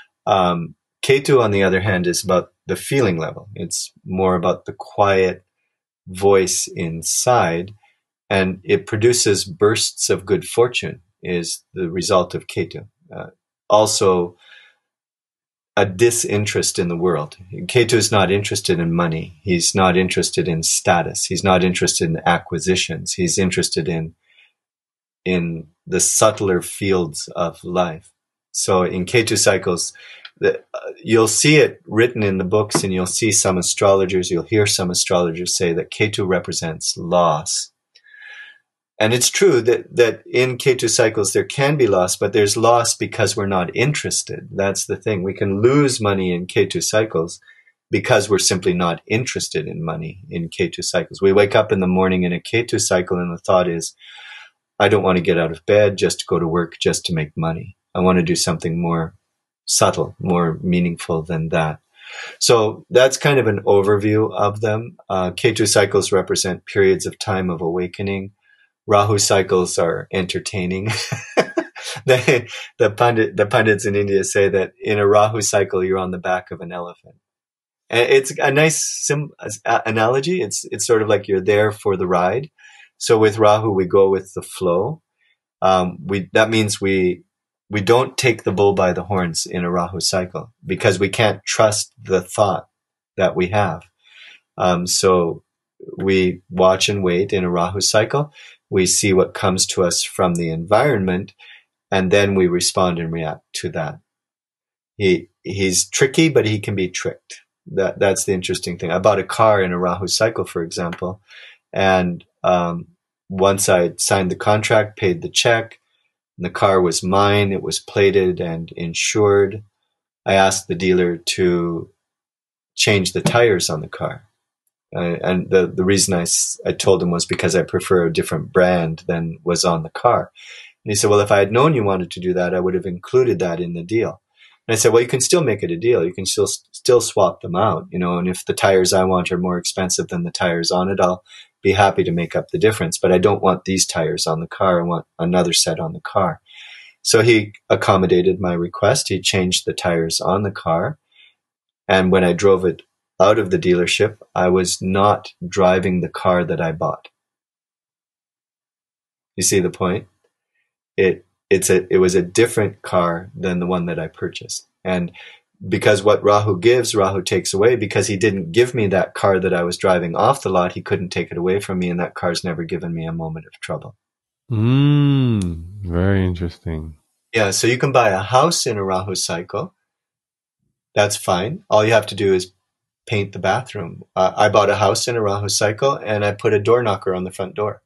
Ketu, on the other hand, is about the feeling level. It's more about the quiet voice inside, and it produces bursts of good fortune is the result of Ketu. Also, a disinterest in the world. Ketu is not interested in money. He's not interested in status. He's not interested in acquisitions. He's interested in the subtler fields of life. So in Ketu cycles, you'll see it written in the books, and you'll see some astrologers, you'll hear some astrologers say that Ketu represents loss. And it's true that in Ketu cycles there can be loss, but there's loss because we're not interested. That's the thing. We can lose money in Ketu cycles because we're simply not interested in money in Ketu cycles. We wake up in the morning in a Ketu cycle and the thought is, I don't want to get out of bed just to go to work, just to make money. I want to do something more subtle, more meaningful than that. So that's kind of an overview of them. Ketu cycles represent periods of time of awakening. Rahu cycles are entertaining. The pundits in India say that in a Rahu cycle, you're on the back of an elephant. And it's a nice analogy. It's sort of like you're there for the ride. So with Rahu, we go with the flow. That means we don't take the bull by the horns in a Rahu cycle because we can't trust the thought that we have. So we watch and wait in a Rahu cycle. We see what comes to us from the environment, and then we respond and react to that. He's tricky, but he can be tricked. That's the interesting thing. I bought a car in a Rahu cycle, for example, and once I signed the contract, paid the check, and the car was mine. It was plated and insured. I asked the dealer to change the tires on the car. And the reason I told him was because I prefer a different brand than was on the car. And he said, well, if I had known you wanted to do that, I would have included that in the deal. And I said, well, you can still make it a deal. You can still swap them out, and if the tires I want are more expensive than the tires on it, I'll be happy to make up the difference. But I don't want these tires on the car. I want another set on the car. So he accommodated my request. He changed the tires on the car. And when I drove it out of the dealership, I was not driving the car that I bought. You see the point? It was a different car than the one that I purchased. And because what Rahu gives, Rahu takes away. Because he didn't give me that car that I was driving off the lot, he couldn't take it away from me, and that car's never given me a moment of trouble. Very interesting. Yeah, so you can buy a house in a Rahu cycle. That's fine. All you have to do is paint the bathroom. I bought a house in a Rahu cycle, and I put a door knocker on the front door.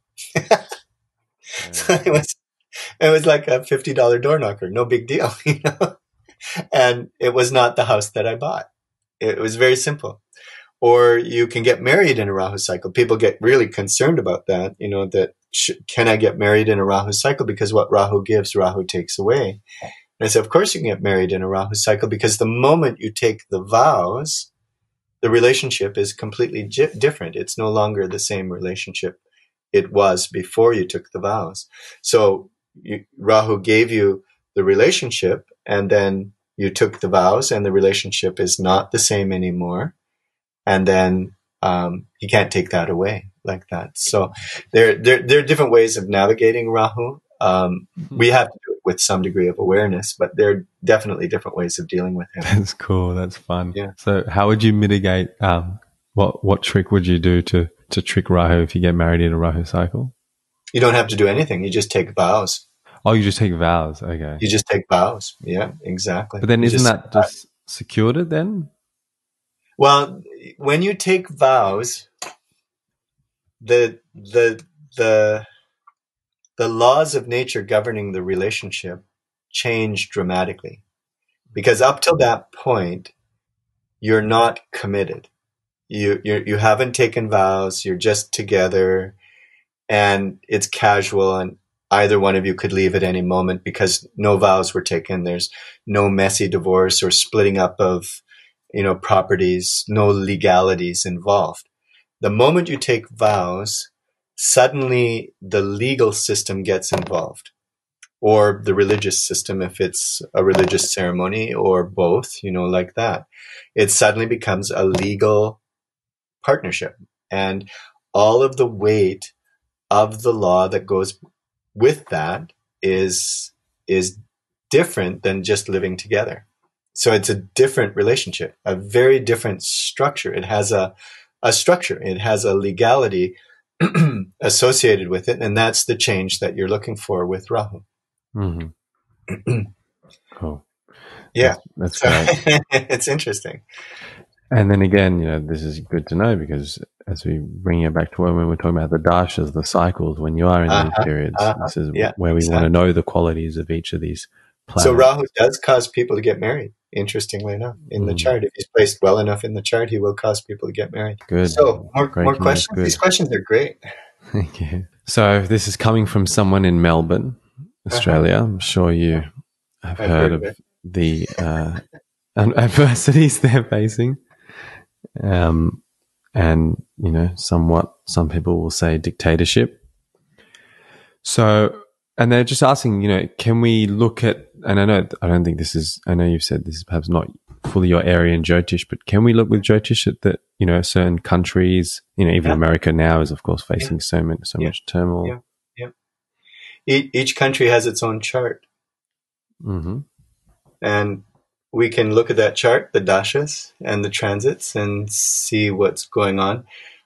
So it was like a $50 door knocker, no big deal, you know. And it was not the house that I bought. It was very simple. Or you can get married in a Rahu cycle. People get really concerned about that, you know, that can I get married in a Rahu cycle? Because what Rahu gives, Rahu takes away. And I said, of course you can get married in a Rahu cycle, because the moment you take the vows, the relationship is completely different. It's no longer the same relationship it was before you took the vows. So Rahu gave you the relationship, and then you took the vows, and the relationship is not the same anymore. And then he can't take that away like that. So there are different ways of navigating Rahu. We have to do it with some degree of awareness, but there are definitely different ways of dealing with him. That's cool. That's fun. Yeah. So how would you mitigate, what trick would you do to trick Rahu if you get married in a Rahu cycle? You don't have to do anything. You just take vows. Oh, you just take vows. Okay. You just take vows. Yeah, exactly. But then isn't that just secured it then? Well, when you take vows, the laws of nature governing the relationship change dramatically, because up till that point, you're not committed. You haven't taken vows. You're just together, and it's casual, and either one of you could leave at any moment because no vows were taken. There's no messy divorce or splitting up of, you know, properties, no legalities involved. The moment you take vows, suddenly the legal system gets involved, or the religious system if it's a religious ceremony, or both, you know, like that. It suddenly becomes a legal partnership, and all of the weight of the law that goes with that is different than just living together. So it's a different relationship, a very different structure. It has a structure. It has a legality associated with it, and that's the change that you're looking for with Rahu. Mm-hmm. Cool. Yeah, that's great. It's interesting. And then again, you know, this is good to know, because as we bring it back to when we were talking about the dashas, the cycles, when you are in these periods, this is where we want to know the qualities of each of these planets. So Rahu does cause people to get married, interestingly enough, in the chart. If he's placed well enough in the chart, he will cause people to get married. Good. So more questions. These questions are great. Thank you. So this is coming from someone in Melbourne, Australia. I'm sure you have heard of the adversities they're facing. And, you know, somewhat, some people will say dictatorship. So, and they're just asking, you know, can we look at, and I don't think this is, I know you've said this is perhaps not fully your area in Jyotish, but can we look with Jyotish at that, you know, certain countries, you know, even America now is of course facing so much turmoil. Yeah. Each country has its own chart. Mm-hmm. And we can look at that chart, the dashas and the transits, and see what's going on.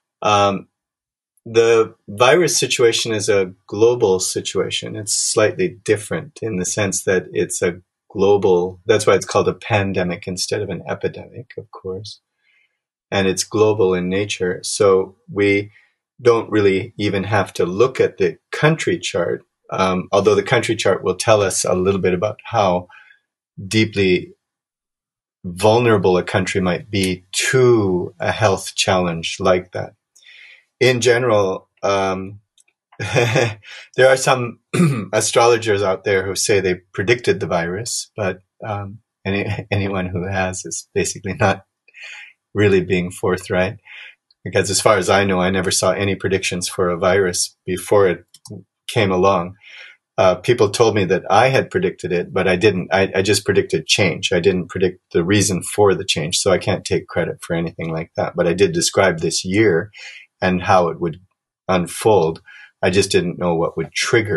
The virus situation is a global situation. It's slightly different in the sense that it's a global, that's why it's called a pandemic instead of an epidemic, of course. And it's global in nature. So we don't really even have to look at the country chart, although the country chart will tell us a little bit about how deeply vulnerable a country might be to a health challenge like that. In general, there are some astrologers out there who say they predicted the virus, but anyone who has is basically not really being forthright, because as far as I know, I never saw any predictions for a virus before it came along. People told me that I had predicted it, but I didn't. I just predicted change. I didn't predict the reason for the change, so I can't take credit for anything like that. But I did describe this year and how it would unfold. I just didn't know what would trigger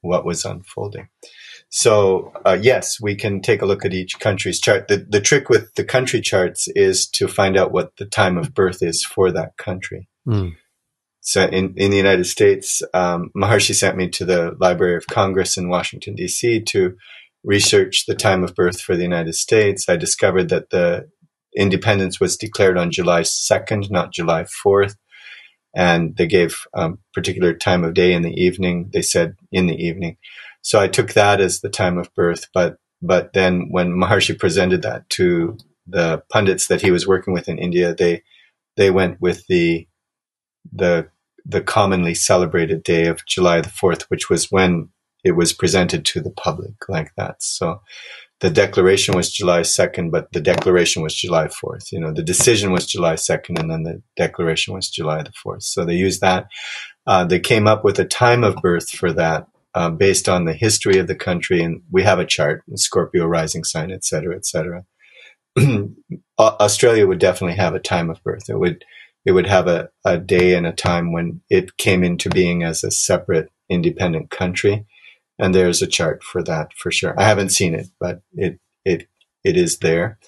what was unfolding. So yes, we can take a look at each country's chart. The trick with the country charts is to find out what the time of birth is for that country. So in the United States, Maharishi sent me to the Library of Congress in Washington, D.C. to research the time of birth for the United States. I discovered that the independence was declared on July 2nd, not July 4th. And they gave a particular time of day in the evening. They said in the evening. So I took that as the time of birth. But then when Maharishi presented that to the pundits that he was working with in India, they went with the commonly celebrated day of July the 4th, which was when it was presented to the public like that. So the declaration was July 2nd, but the declaration was July 4th. You know, the decision was July 2nd, and then the declaration was July the 4th. So they used that. They came up with a time of birth for that based on the history of the country. And we have a chart, Scorpio rising sign, et cetera, et cetera. Australia would definitely have a time of birth. It would have a day and a time when it came into being as a separate independent country. And there's a chart for that for sure. I haven't seen it, but it is there.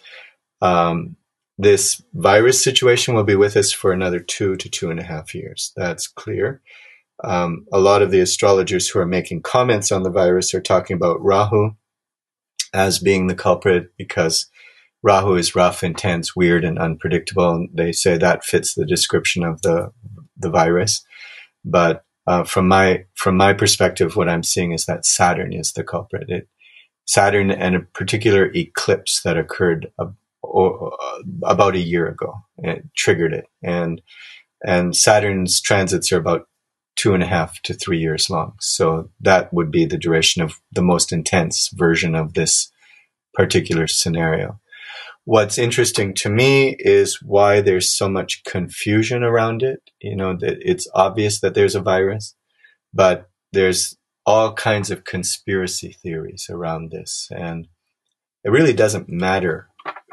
This virus situation will be with us for another 2 to 2.5 years. That's clear. A lot of the astrologers who are making comments on the virus are talking about Rahu as being the culprit because Rahu is rough, intense, weird, and unpredictable. And they say that fits the description of the virus. But from my perspective, what I'm seeing is that Saturn is the culprit. Saturn and a particular eclipse that occurred about a year ago, it triggered it. And Saturn's transits are about 2.5 to 3 years long. So that would be the duration of the most intense version of this particular scenario. What's interesting to me is why there's so much confusion around it. You know, that it's obvious that there's a virus, but there's all kinds of conspiracy theories around this. And it really doesn't matter.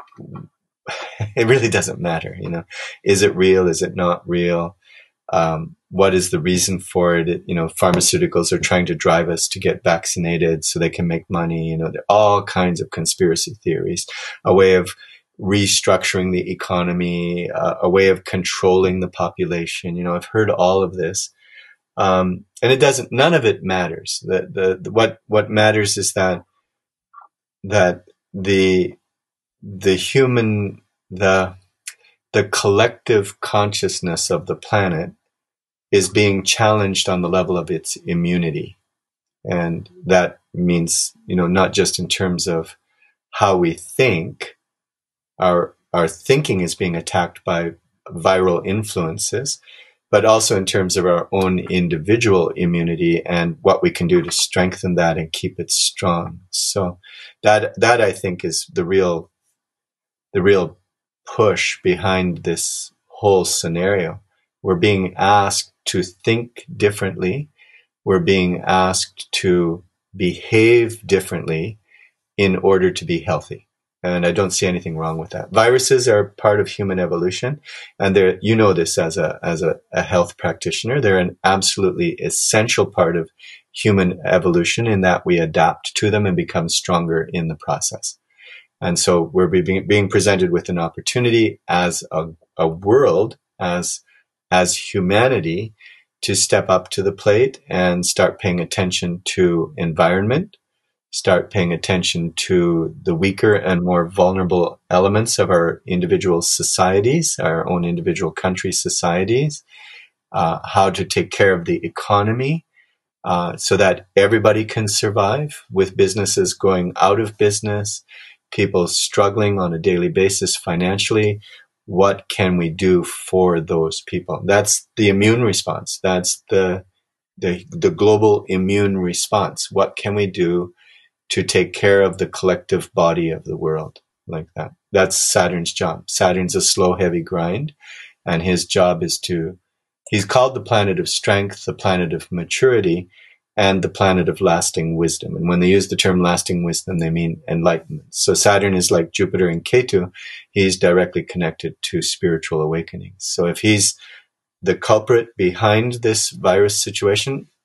It really doesn't matter. You know, is it real? Is it not real? What is the reason for it? You know, pharmaceuticals are trying to drive us to get vaccinated so they can make money. You know, there are all kinds of conspiracy theories, a way of restructuring the economy, a way of controlling the population. You know, I've heard all of this. And none of it matters. What matters is that the human, the collective consciousness of the planet is being challenged on the level of its immunity. And that means, you know, not just in terms of how we think, our thinking is being attacked by viral influences, but also in terms of our own individual immunity and what we can do to strengthen that and keep it strong. So that I think is the real push behind this whole scenario. We're being asked to think differently. We're being asked to behave differently in order to be healthy. And I don't see anything wrong with that. Viruses are part of human evolution. And you know this as a health practitioner. They're an absolutely essential part of human evolution in that we adapt to them and become stronger in the process. And so we're being presented with an opportunity as a world, as humanity, to step up to the plate and start paying attention to environment, start paying attention to the weaker and more vulnerable elements of our individual societies, our own individual country societies, how to take care of the economy so that everybody can survive, with businesses going out of business, people struggling on a daily basis financially. What can we do for those people? That's the immune response. That's the global immune response. What can we do to take care of the collective body of the world like that? That's Saturn's job. Saturn's a slow, heavy grind, and his job is he's called the planet of strength, the planet of maturity, and the planet of lasting wisdom. And when they use the term lasting wisdom, they mean enlightenment. So Saturn is like Jupiter and Ketu. He's directly connected to spiritual awakenings. So if he's the culprit behind this virus situation,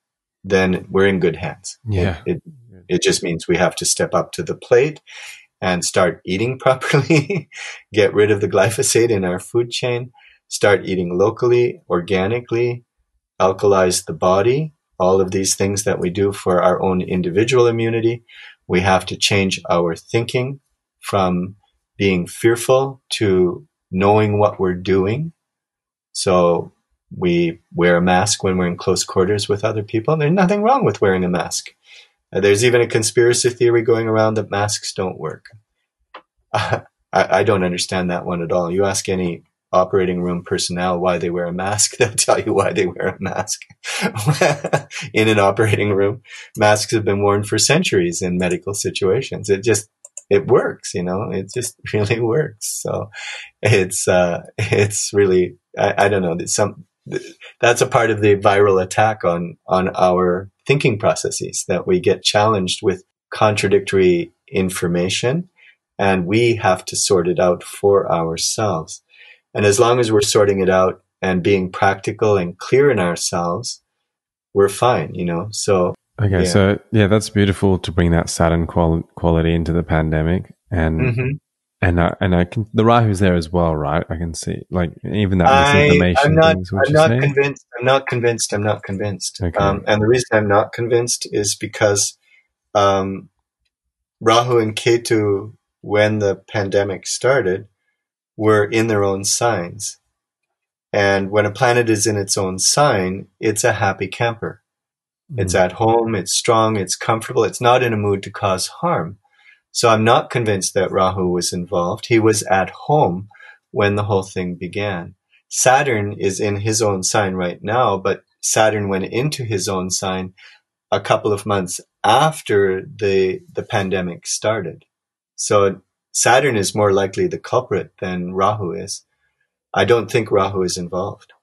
then we're in good hands. Yeah. It just means we have to step up to the plate and start eating properly, get rid of the glyphosate in our food chain, start eating locally, organically, alkalize the body, all of these things that we do for our own individual immunity. We have to change our thinking from being fearful to knowing what we're doing. So we wear a mask when we're in close quarters with other people. There's nothing wrong with wearing a mask. There's even a conspiracy theory going around that masks don't work. I don't understand that one at all. You ask any operating room personnel why they wear a mask, they'll tell you why they wear a mask. In an operating room, masks have been worn for centuries in medical situations. It works, it just really works. So it's really, I don't know, that's a part of the viral attack on our thinking processes, that we get challenged with contradictory information and we have to sort it out for ourselves. And as long as we're sorting it out and being practical and clear in ourselves, we're fine, So okay, yeah. So that's beautiful to bring that Saturn quality into the pandemic, and I can, the Rahu's there as well, right? I can see even that misinformation things. I'm not convinced. Okay. And the reason I'm not convinced is because Rahu and Ketu, when the pandemic started, were in their own signs. And when a planet is in its own sign, it's a happy camper. It's at home, it's strong, it's comfortable, it's not in a mood to cause harm. So I'm not convinced that Rahu was involved. He was at home when the whole thing began. Saturn is in his own sign right now, but Saturn went into his own sign a couple of months after the pandemic started. So Saturn is more likely the culprit than Rahu is. I don't think Rahu is involved.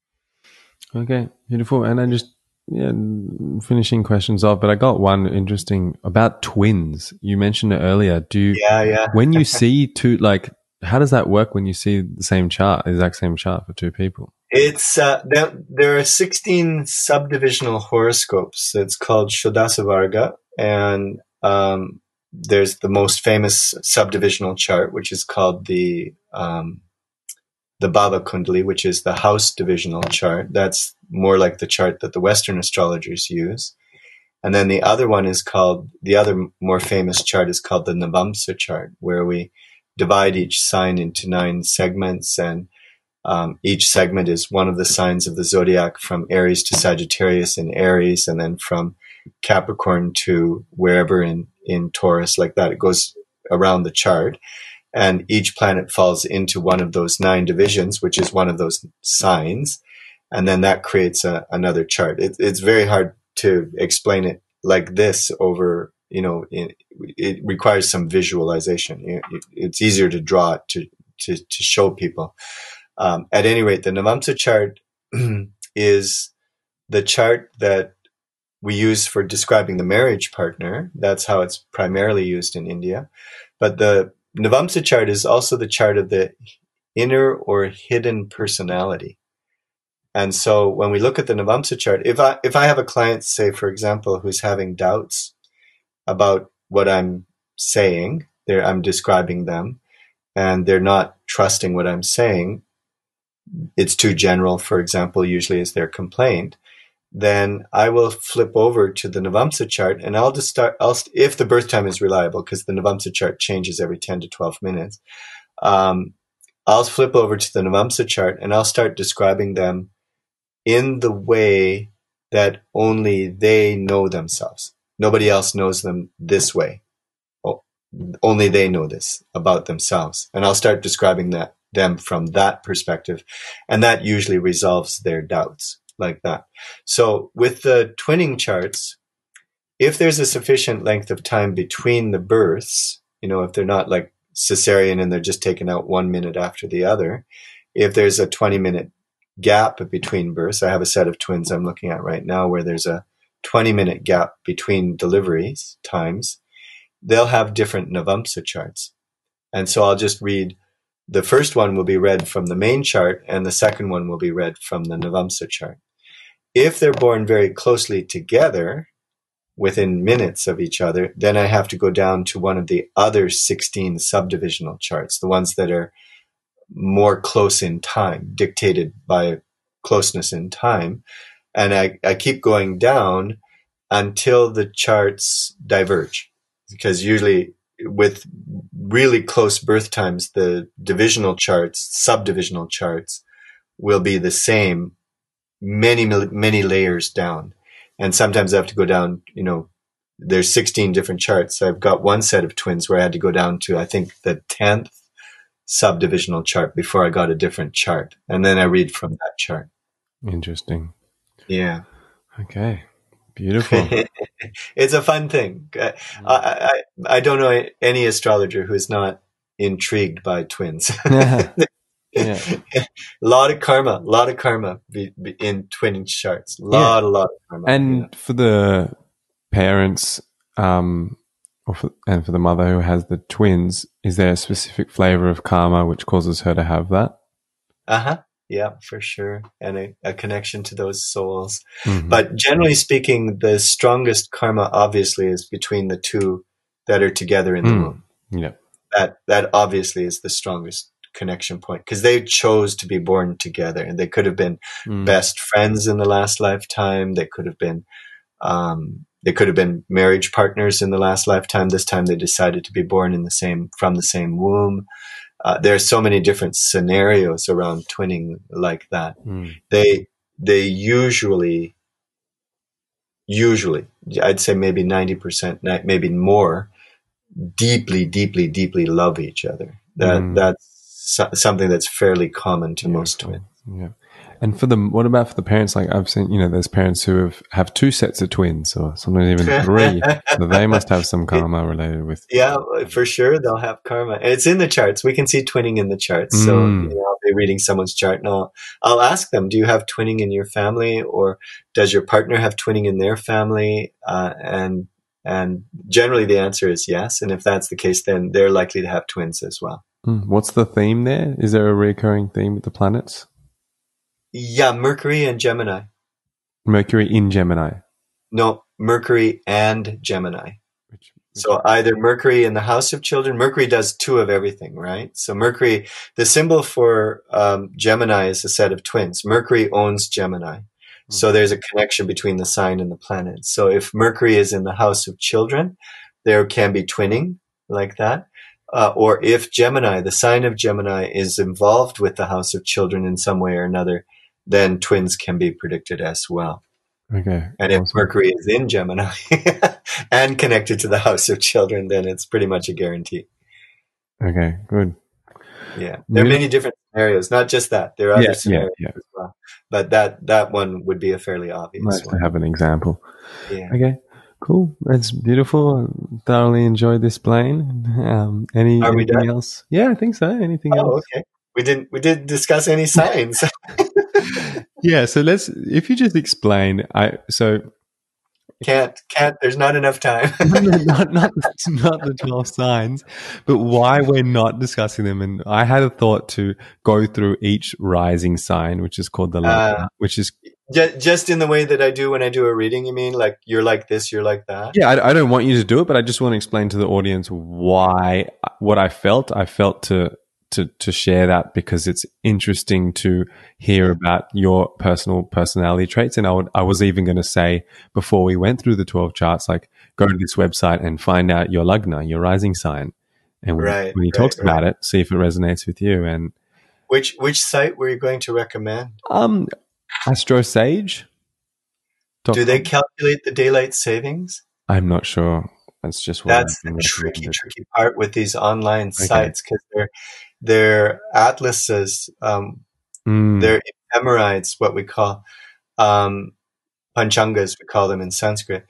Okay, beautiful. And I just, finishing questions off, but I got one interesting about twins. You mentioned it earlier. When you see two, how does that work when you see the exact same chart for two people? It's there are 16 subdivisional horoscopes. It's called Shodasvarga, and there's the most famous subdivisional chart, which is called the Bhava Kundali, which is the house divisional chart. That's more like the chart that the Western astrologers use. And then the other more famous chart is called the Navamsa chart, where we divide each sign into 9 segments, and each segment is one of the signs of the zodiac, from Aries to Sagittarius in Aries, and then from Capricorn to wherever in Taurus, like that. It goes around the chart, and each planet falls into one of those 9 divisions, which is one of those signs, and then that creates another chart. It's very hard to explain it like this over, it requires some visualization. It's easier to draw it to show people. At any rate, the Navamsa chart is the chart that we use for describing the marriage partner. That's how it's primarily used in India. But the Navamsa chart is also the chart of the inner or hidden personality. And so when we look at the Navamsa chart, if I have a client, say, for example, who's having doubts about what I'm saying, I'm describing them, and they're not trusting what I'm saying, it's too general, for example, usually is their complaint, then I will flip over to the Navamsa chart, and I'll just start, if the birth time is reliable, because the Navamsa chart changes every 10 to 12 minutes, I'll flip over to the Navamsa chart and I'll start describing them in the way that only they know themselves. Nobody else knows them this way. Only they know this about themselves. And I'll start describing them from that perspective. And that usually resolves their doubts like that. So with the twinning charts, if there's a sufficient length of time between the births, if they're not like cesarean and they're just taken out 1 minute after the other, if there's a 20-minute gap between births, I have a set of twins I'm looking at right now where there's a 20-minute gap between deliveries times, they'll have different Navamsa charts. And so I'll just read, the first one will be read from the main chart and the second one will be read from the Navamsa chart. if they're born very closely together, within minutes of each other, then I have to go down to one of the other 16 subdivisional charts, the ones that are more close in time, dictated by closeness in time. And I keep going down until the charts diverge. Because usually with really close birth times, the divisional charts, subdivisional charts, will be the same many, many layers down. And sometimes I have to go down, there's 16 different charts. So I've got one set of twins where I had to go down to, I think, the 10th subdivisional chart before I got a different chart. And then I read from that chart. Interesting. Yeah. Okay. Beautiful. It's a fun thing. I don't know any astrologer who is not intrigued by twins. Yeah. A lot of karma in twinning charts. A lot of karma. And for the parents, and for the mother who has the twins, is there a specific flavor of karma which causes her to have that? Yeah, for sure. And a connection to those souls. Mm-hmm. But generally speaking, the strongest karma obviously is between the two that are together in the womb. Yeah. That obviously is the strongest connection point, because they chose to be born together, and they could have been best friends in the last lifetime. They could have been marriage partners in the last lifetime. This time they decided to be born from the same womb. There are so many different scenarios around twinning like that. They usually, I'd say maybe 90%, maybe more, deeply, deeply, deeply love each other. That's something that's fairly common to most twins. Yeah. And what about for the parents? Like I've seen, there's parents who have two sets of twins, or sometimes even three. So they must have some karma related with. Yeah, for sure, they'll have karma. And it's in the charts. We can see twinning in the charts. So I'll be reading someone's chart, and I'll ask them, "Do you have twinning in your family, or does your partner have twinning in their family?" And generally, the answer is yes. And if that's the case, then they're likely to have twins as well. What's the theme there? Is there a recurring theme with the planets? Yeah, Mercury and Gemini. Mercury in Gemini? No, Mercury and Gemini. So either Mercury in the house of children. Mercury does two of everything, right? So Mercury, the symbol for Gemini is a set of twins. Mercury owns Gemini. So there's a connection between the sign and the planet. So if Mercury is in the house of children, there can be twinning like that. Or if Gemini, the sign of Gemini, is involved with the house of children in some way or another, then twins can be predicted as well. Okay. And if Mercury is in Gemini and connected to the house of children, then it's pretty much a guarantee. Okay, good. Yeah. There are many different scenarios, not just that. There are other scenarios as well. But that one would be a fairly obvious one. Nice to have an example. Yeah. Okay. Cool. That's beautiful. I thoroughly enjoyed this plane. Anything else? Yeah, I think so. Anything else? Oh, okay. We didn't discuss any signs. Yeah. So if you just explain, can't, there's not enough time. not the 12 signs, but why we're not discussing them. And I had a thought to go through each rising sign, which is called the Lagna, which is just in the way that I do when I do a reading. You mean like you're like this, you're like that? Yeah, I don't want you to do it, but I just want to explain to the audience what I felt. I felt to share that because it's interesting to hear about your personality traits. And I was even going to say before we went through the 12 charts, like go to this website and find out your Lagna, your rising sign. And when he talks about it, see if it resonates with you. And which site were you going to recommend? AstroSage. Do they calculate the daylight savings? I'm not sure. That's just what that's the tricky part with these online sites, because they're atlases, they're ephemerides, what we call panchangas, we call them in Sanskrit.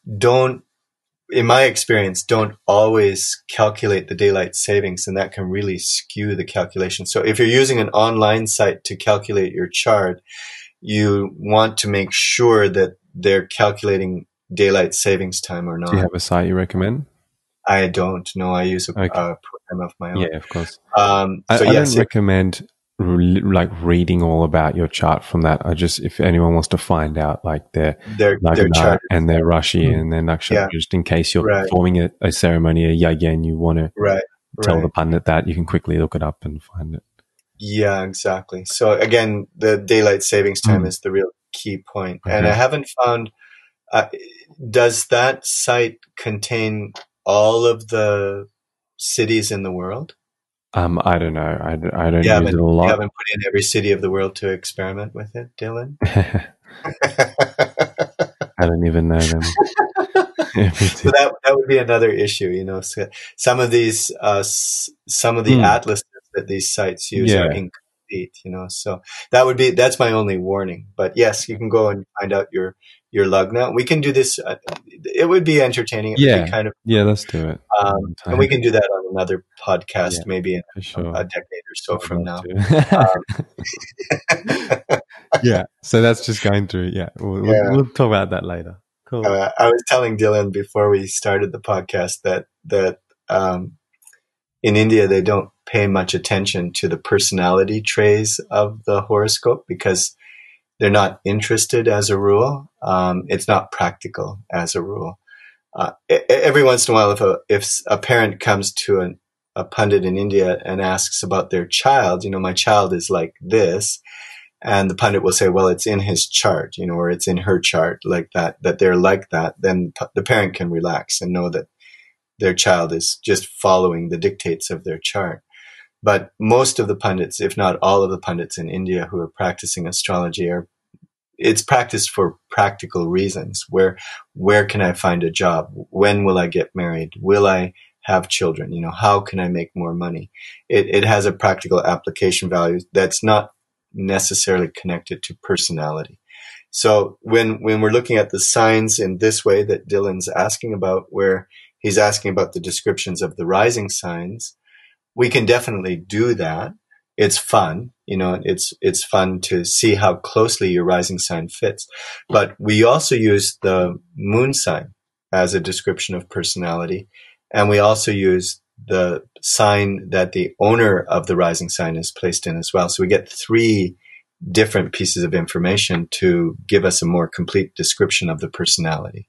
In my experience, don't always calculate the daylight savings, and that can really skew the calculation. So if you're using an online site to calculate your chart, you want to make sure that they're calculating daylight savings time or not. Do you have a site you recommend? I don't know. I use a program of my own. Yeah, of course. I don't recommend like reading all about your chart from that. If anyone wants to find out like their chart and their Rashi and their Nakshatra, just in case you're performing a ceremony, a yagya, and you want to tell the Pandit that, you can quickly look it up and find it. Yeah, exactly. So again, the daylight savings time is the real key point. Okay. And I haven't found, does that site contain all of the cities in the world? I don't know. I don't use it a lot. You haven't put in every city of the world to experiment with it, Dylan? I don't even know them. So that would be another issue, you know. So some of these, some of the atlases that these sites use are incomplete, you know. So that's my only warning. But yes, you can go and find out your lugna. We can do this. It would be entertaining. It would be kind of let's do it. And we can do that on another podcast, maybe in a decade or so from now. So that's just going through. We'll talk about that later. Cool. I was telling Dylan before we started the podcast that in India they don't pay much attention to the personality traits of the horoscope because they're not interested as a rule. It's not practical as a rule. Every once in a while, if a parent comes to a pundit in India and asks about their child, you know, my child is like this. And the pundit will say, well, it's in his chart, you know, or it's in her chart, like that they're like that. Then the parent can relax and know that their child is just following the dictates of their chart. But most of the pundits, if not all of the pundits in India who are practicing astrology, it's practiced for practical reasons. Where can I find a job? When will I get married? Will I have children? You know, how can I make more money? It has a practical application value that's not necessarily connected to personality. So when we're looking at the signs in this way that Dylan's asking about, where he's asking about the descriptions of the rising signs, we can definitely do that. It's fun, you know, it's fun to see how closely your rising sign fits. But we also use the moon sign as a description of personality. And we also use the sign that the owner of the rising sign is placed in as well. So we get 3 different pieces of information to give us a more complete description of the personality.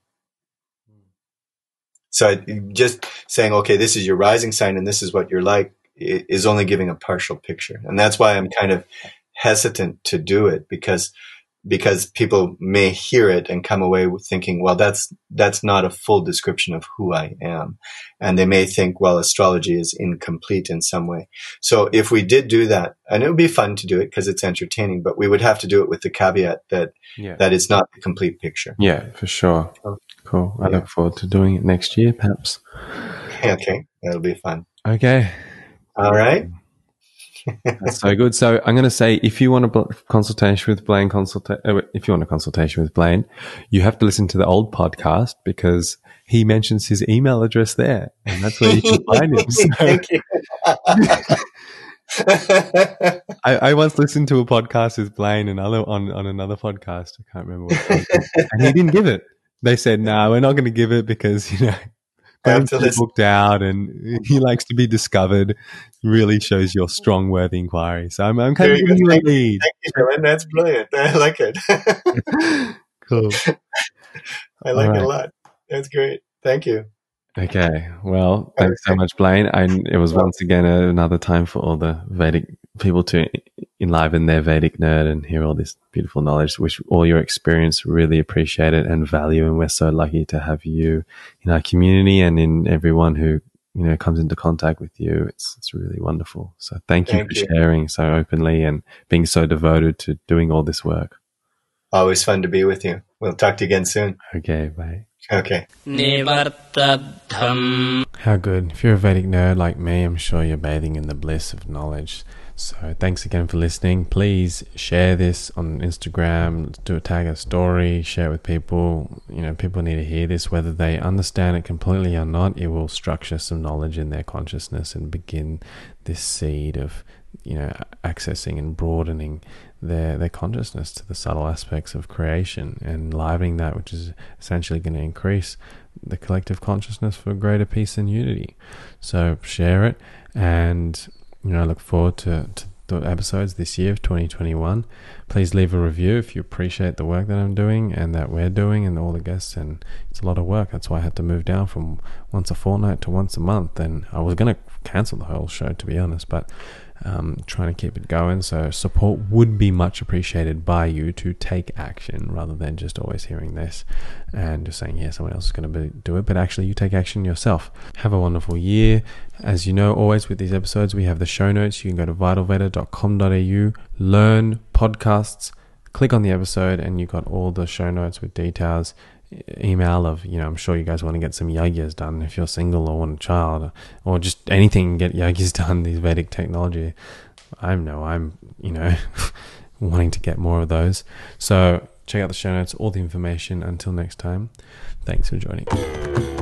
So just saying, okay, this is your rising sign and this is what you're like, is only giving a partial picture. And that's why I'm kind of hesitant to do it, because people may hear it and come away with thinking, well, that's not a full description of who I am. And they may think, well, astrology is incomplete in some way. So if we did do that, and it would be fun to do it because it's entertaining, but we would have to do it with the caveat that it's not the complete picture. Yeah, for sure. Cool. I look forward to doing it next year, perhaps. Okay. That'll be fun. Okay. All right. That's so good. So I'm going to say, if you want a consultation with Blaine, you have to listen to the old podcast because he mentions his email address there, and that's where you can find him. So, thank you. I once listened to a podcast with Blaine and on another podcast. I can't remember what it was, and he didn't give it. They said, "No, we're not going to give it because Blaine's booked out and he likes to be discovered." Really shows your strong, worthy inquiry. So I'm kind of giving you a lead. Thank you, Dylan. That's brilliant. I like it. Cool. I like it a lot. That's great. Thank you. Okay. Well, thanks so much, Blaine. It was once again another time for all the Vedic people to enliven their Vedic nerd and hear all this beautiful knowledge, which all your experience, really appreciate it and value. And we're so lucky to have you in our community and in everyone who comes into contact with you. It's really wonderful. So thank you for sharing so openly and being so devoted to doing all this work. Always fun to be with you. We'll talk to you again soon. Okay, bye. Okay. How good. If you're a Vedic nerd like me, I'm sure you're bathing in the bliss of knowledge. So thanks again for listening. Please share this on Instagram, do a tag a story, share it with people. People need to hear this, whether they understand it completely or not. It will structure some knowledge in their consciousness and begin this seed of, accessing and broadening their consciousness to the subtle aspects of creation and enlivening that, which is essentially going to increase the collective consciousness for greater peace and unity. So share it, and I look forward to the episodes this year of 2021. Please leave a review if you appreciate the work that I'm doing and that we're doing and all the guests. And it's a lot of work. That's why I had to move down from once a fortnight to once a month. And I was going to cancel the whole show, to be honest, but trying to keep it going. So support would be much appreciated by you to take action, rather than just always hearing this and just saying, yeah, someone else is going to do it, but actually you take action yourself. Have a wonderful year. As you know, always with these episodes, we have the show notes. You can go to vitalveda.com.au, learn podcasts, click on the episode, and you got all the show notes with details. Email of, I'm sure you guys want to get some yogis done if you're single or want a child, or just anything, get yogis done, these Vedic technology. I'm wanting to get more of those. So check out the show notes, all the information. Until next time, thanks for joining.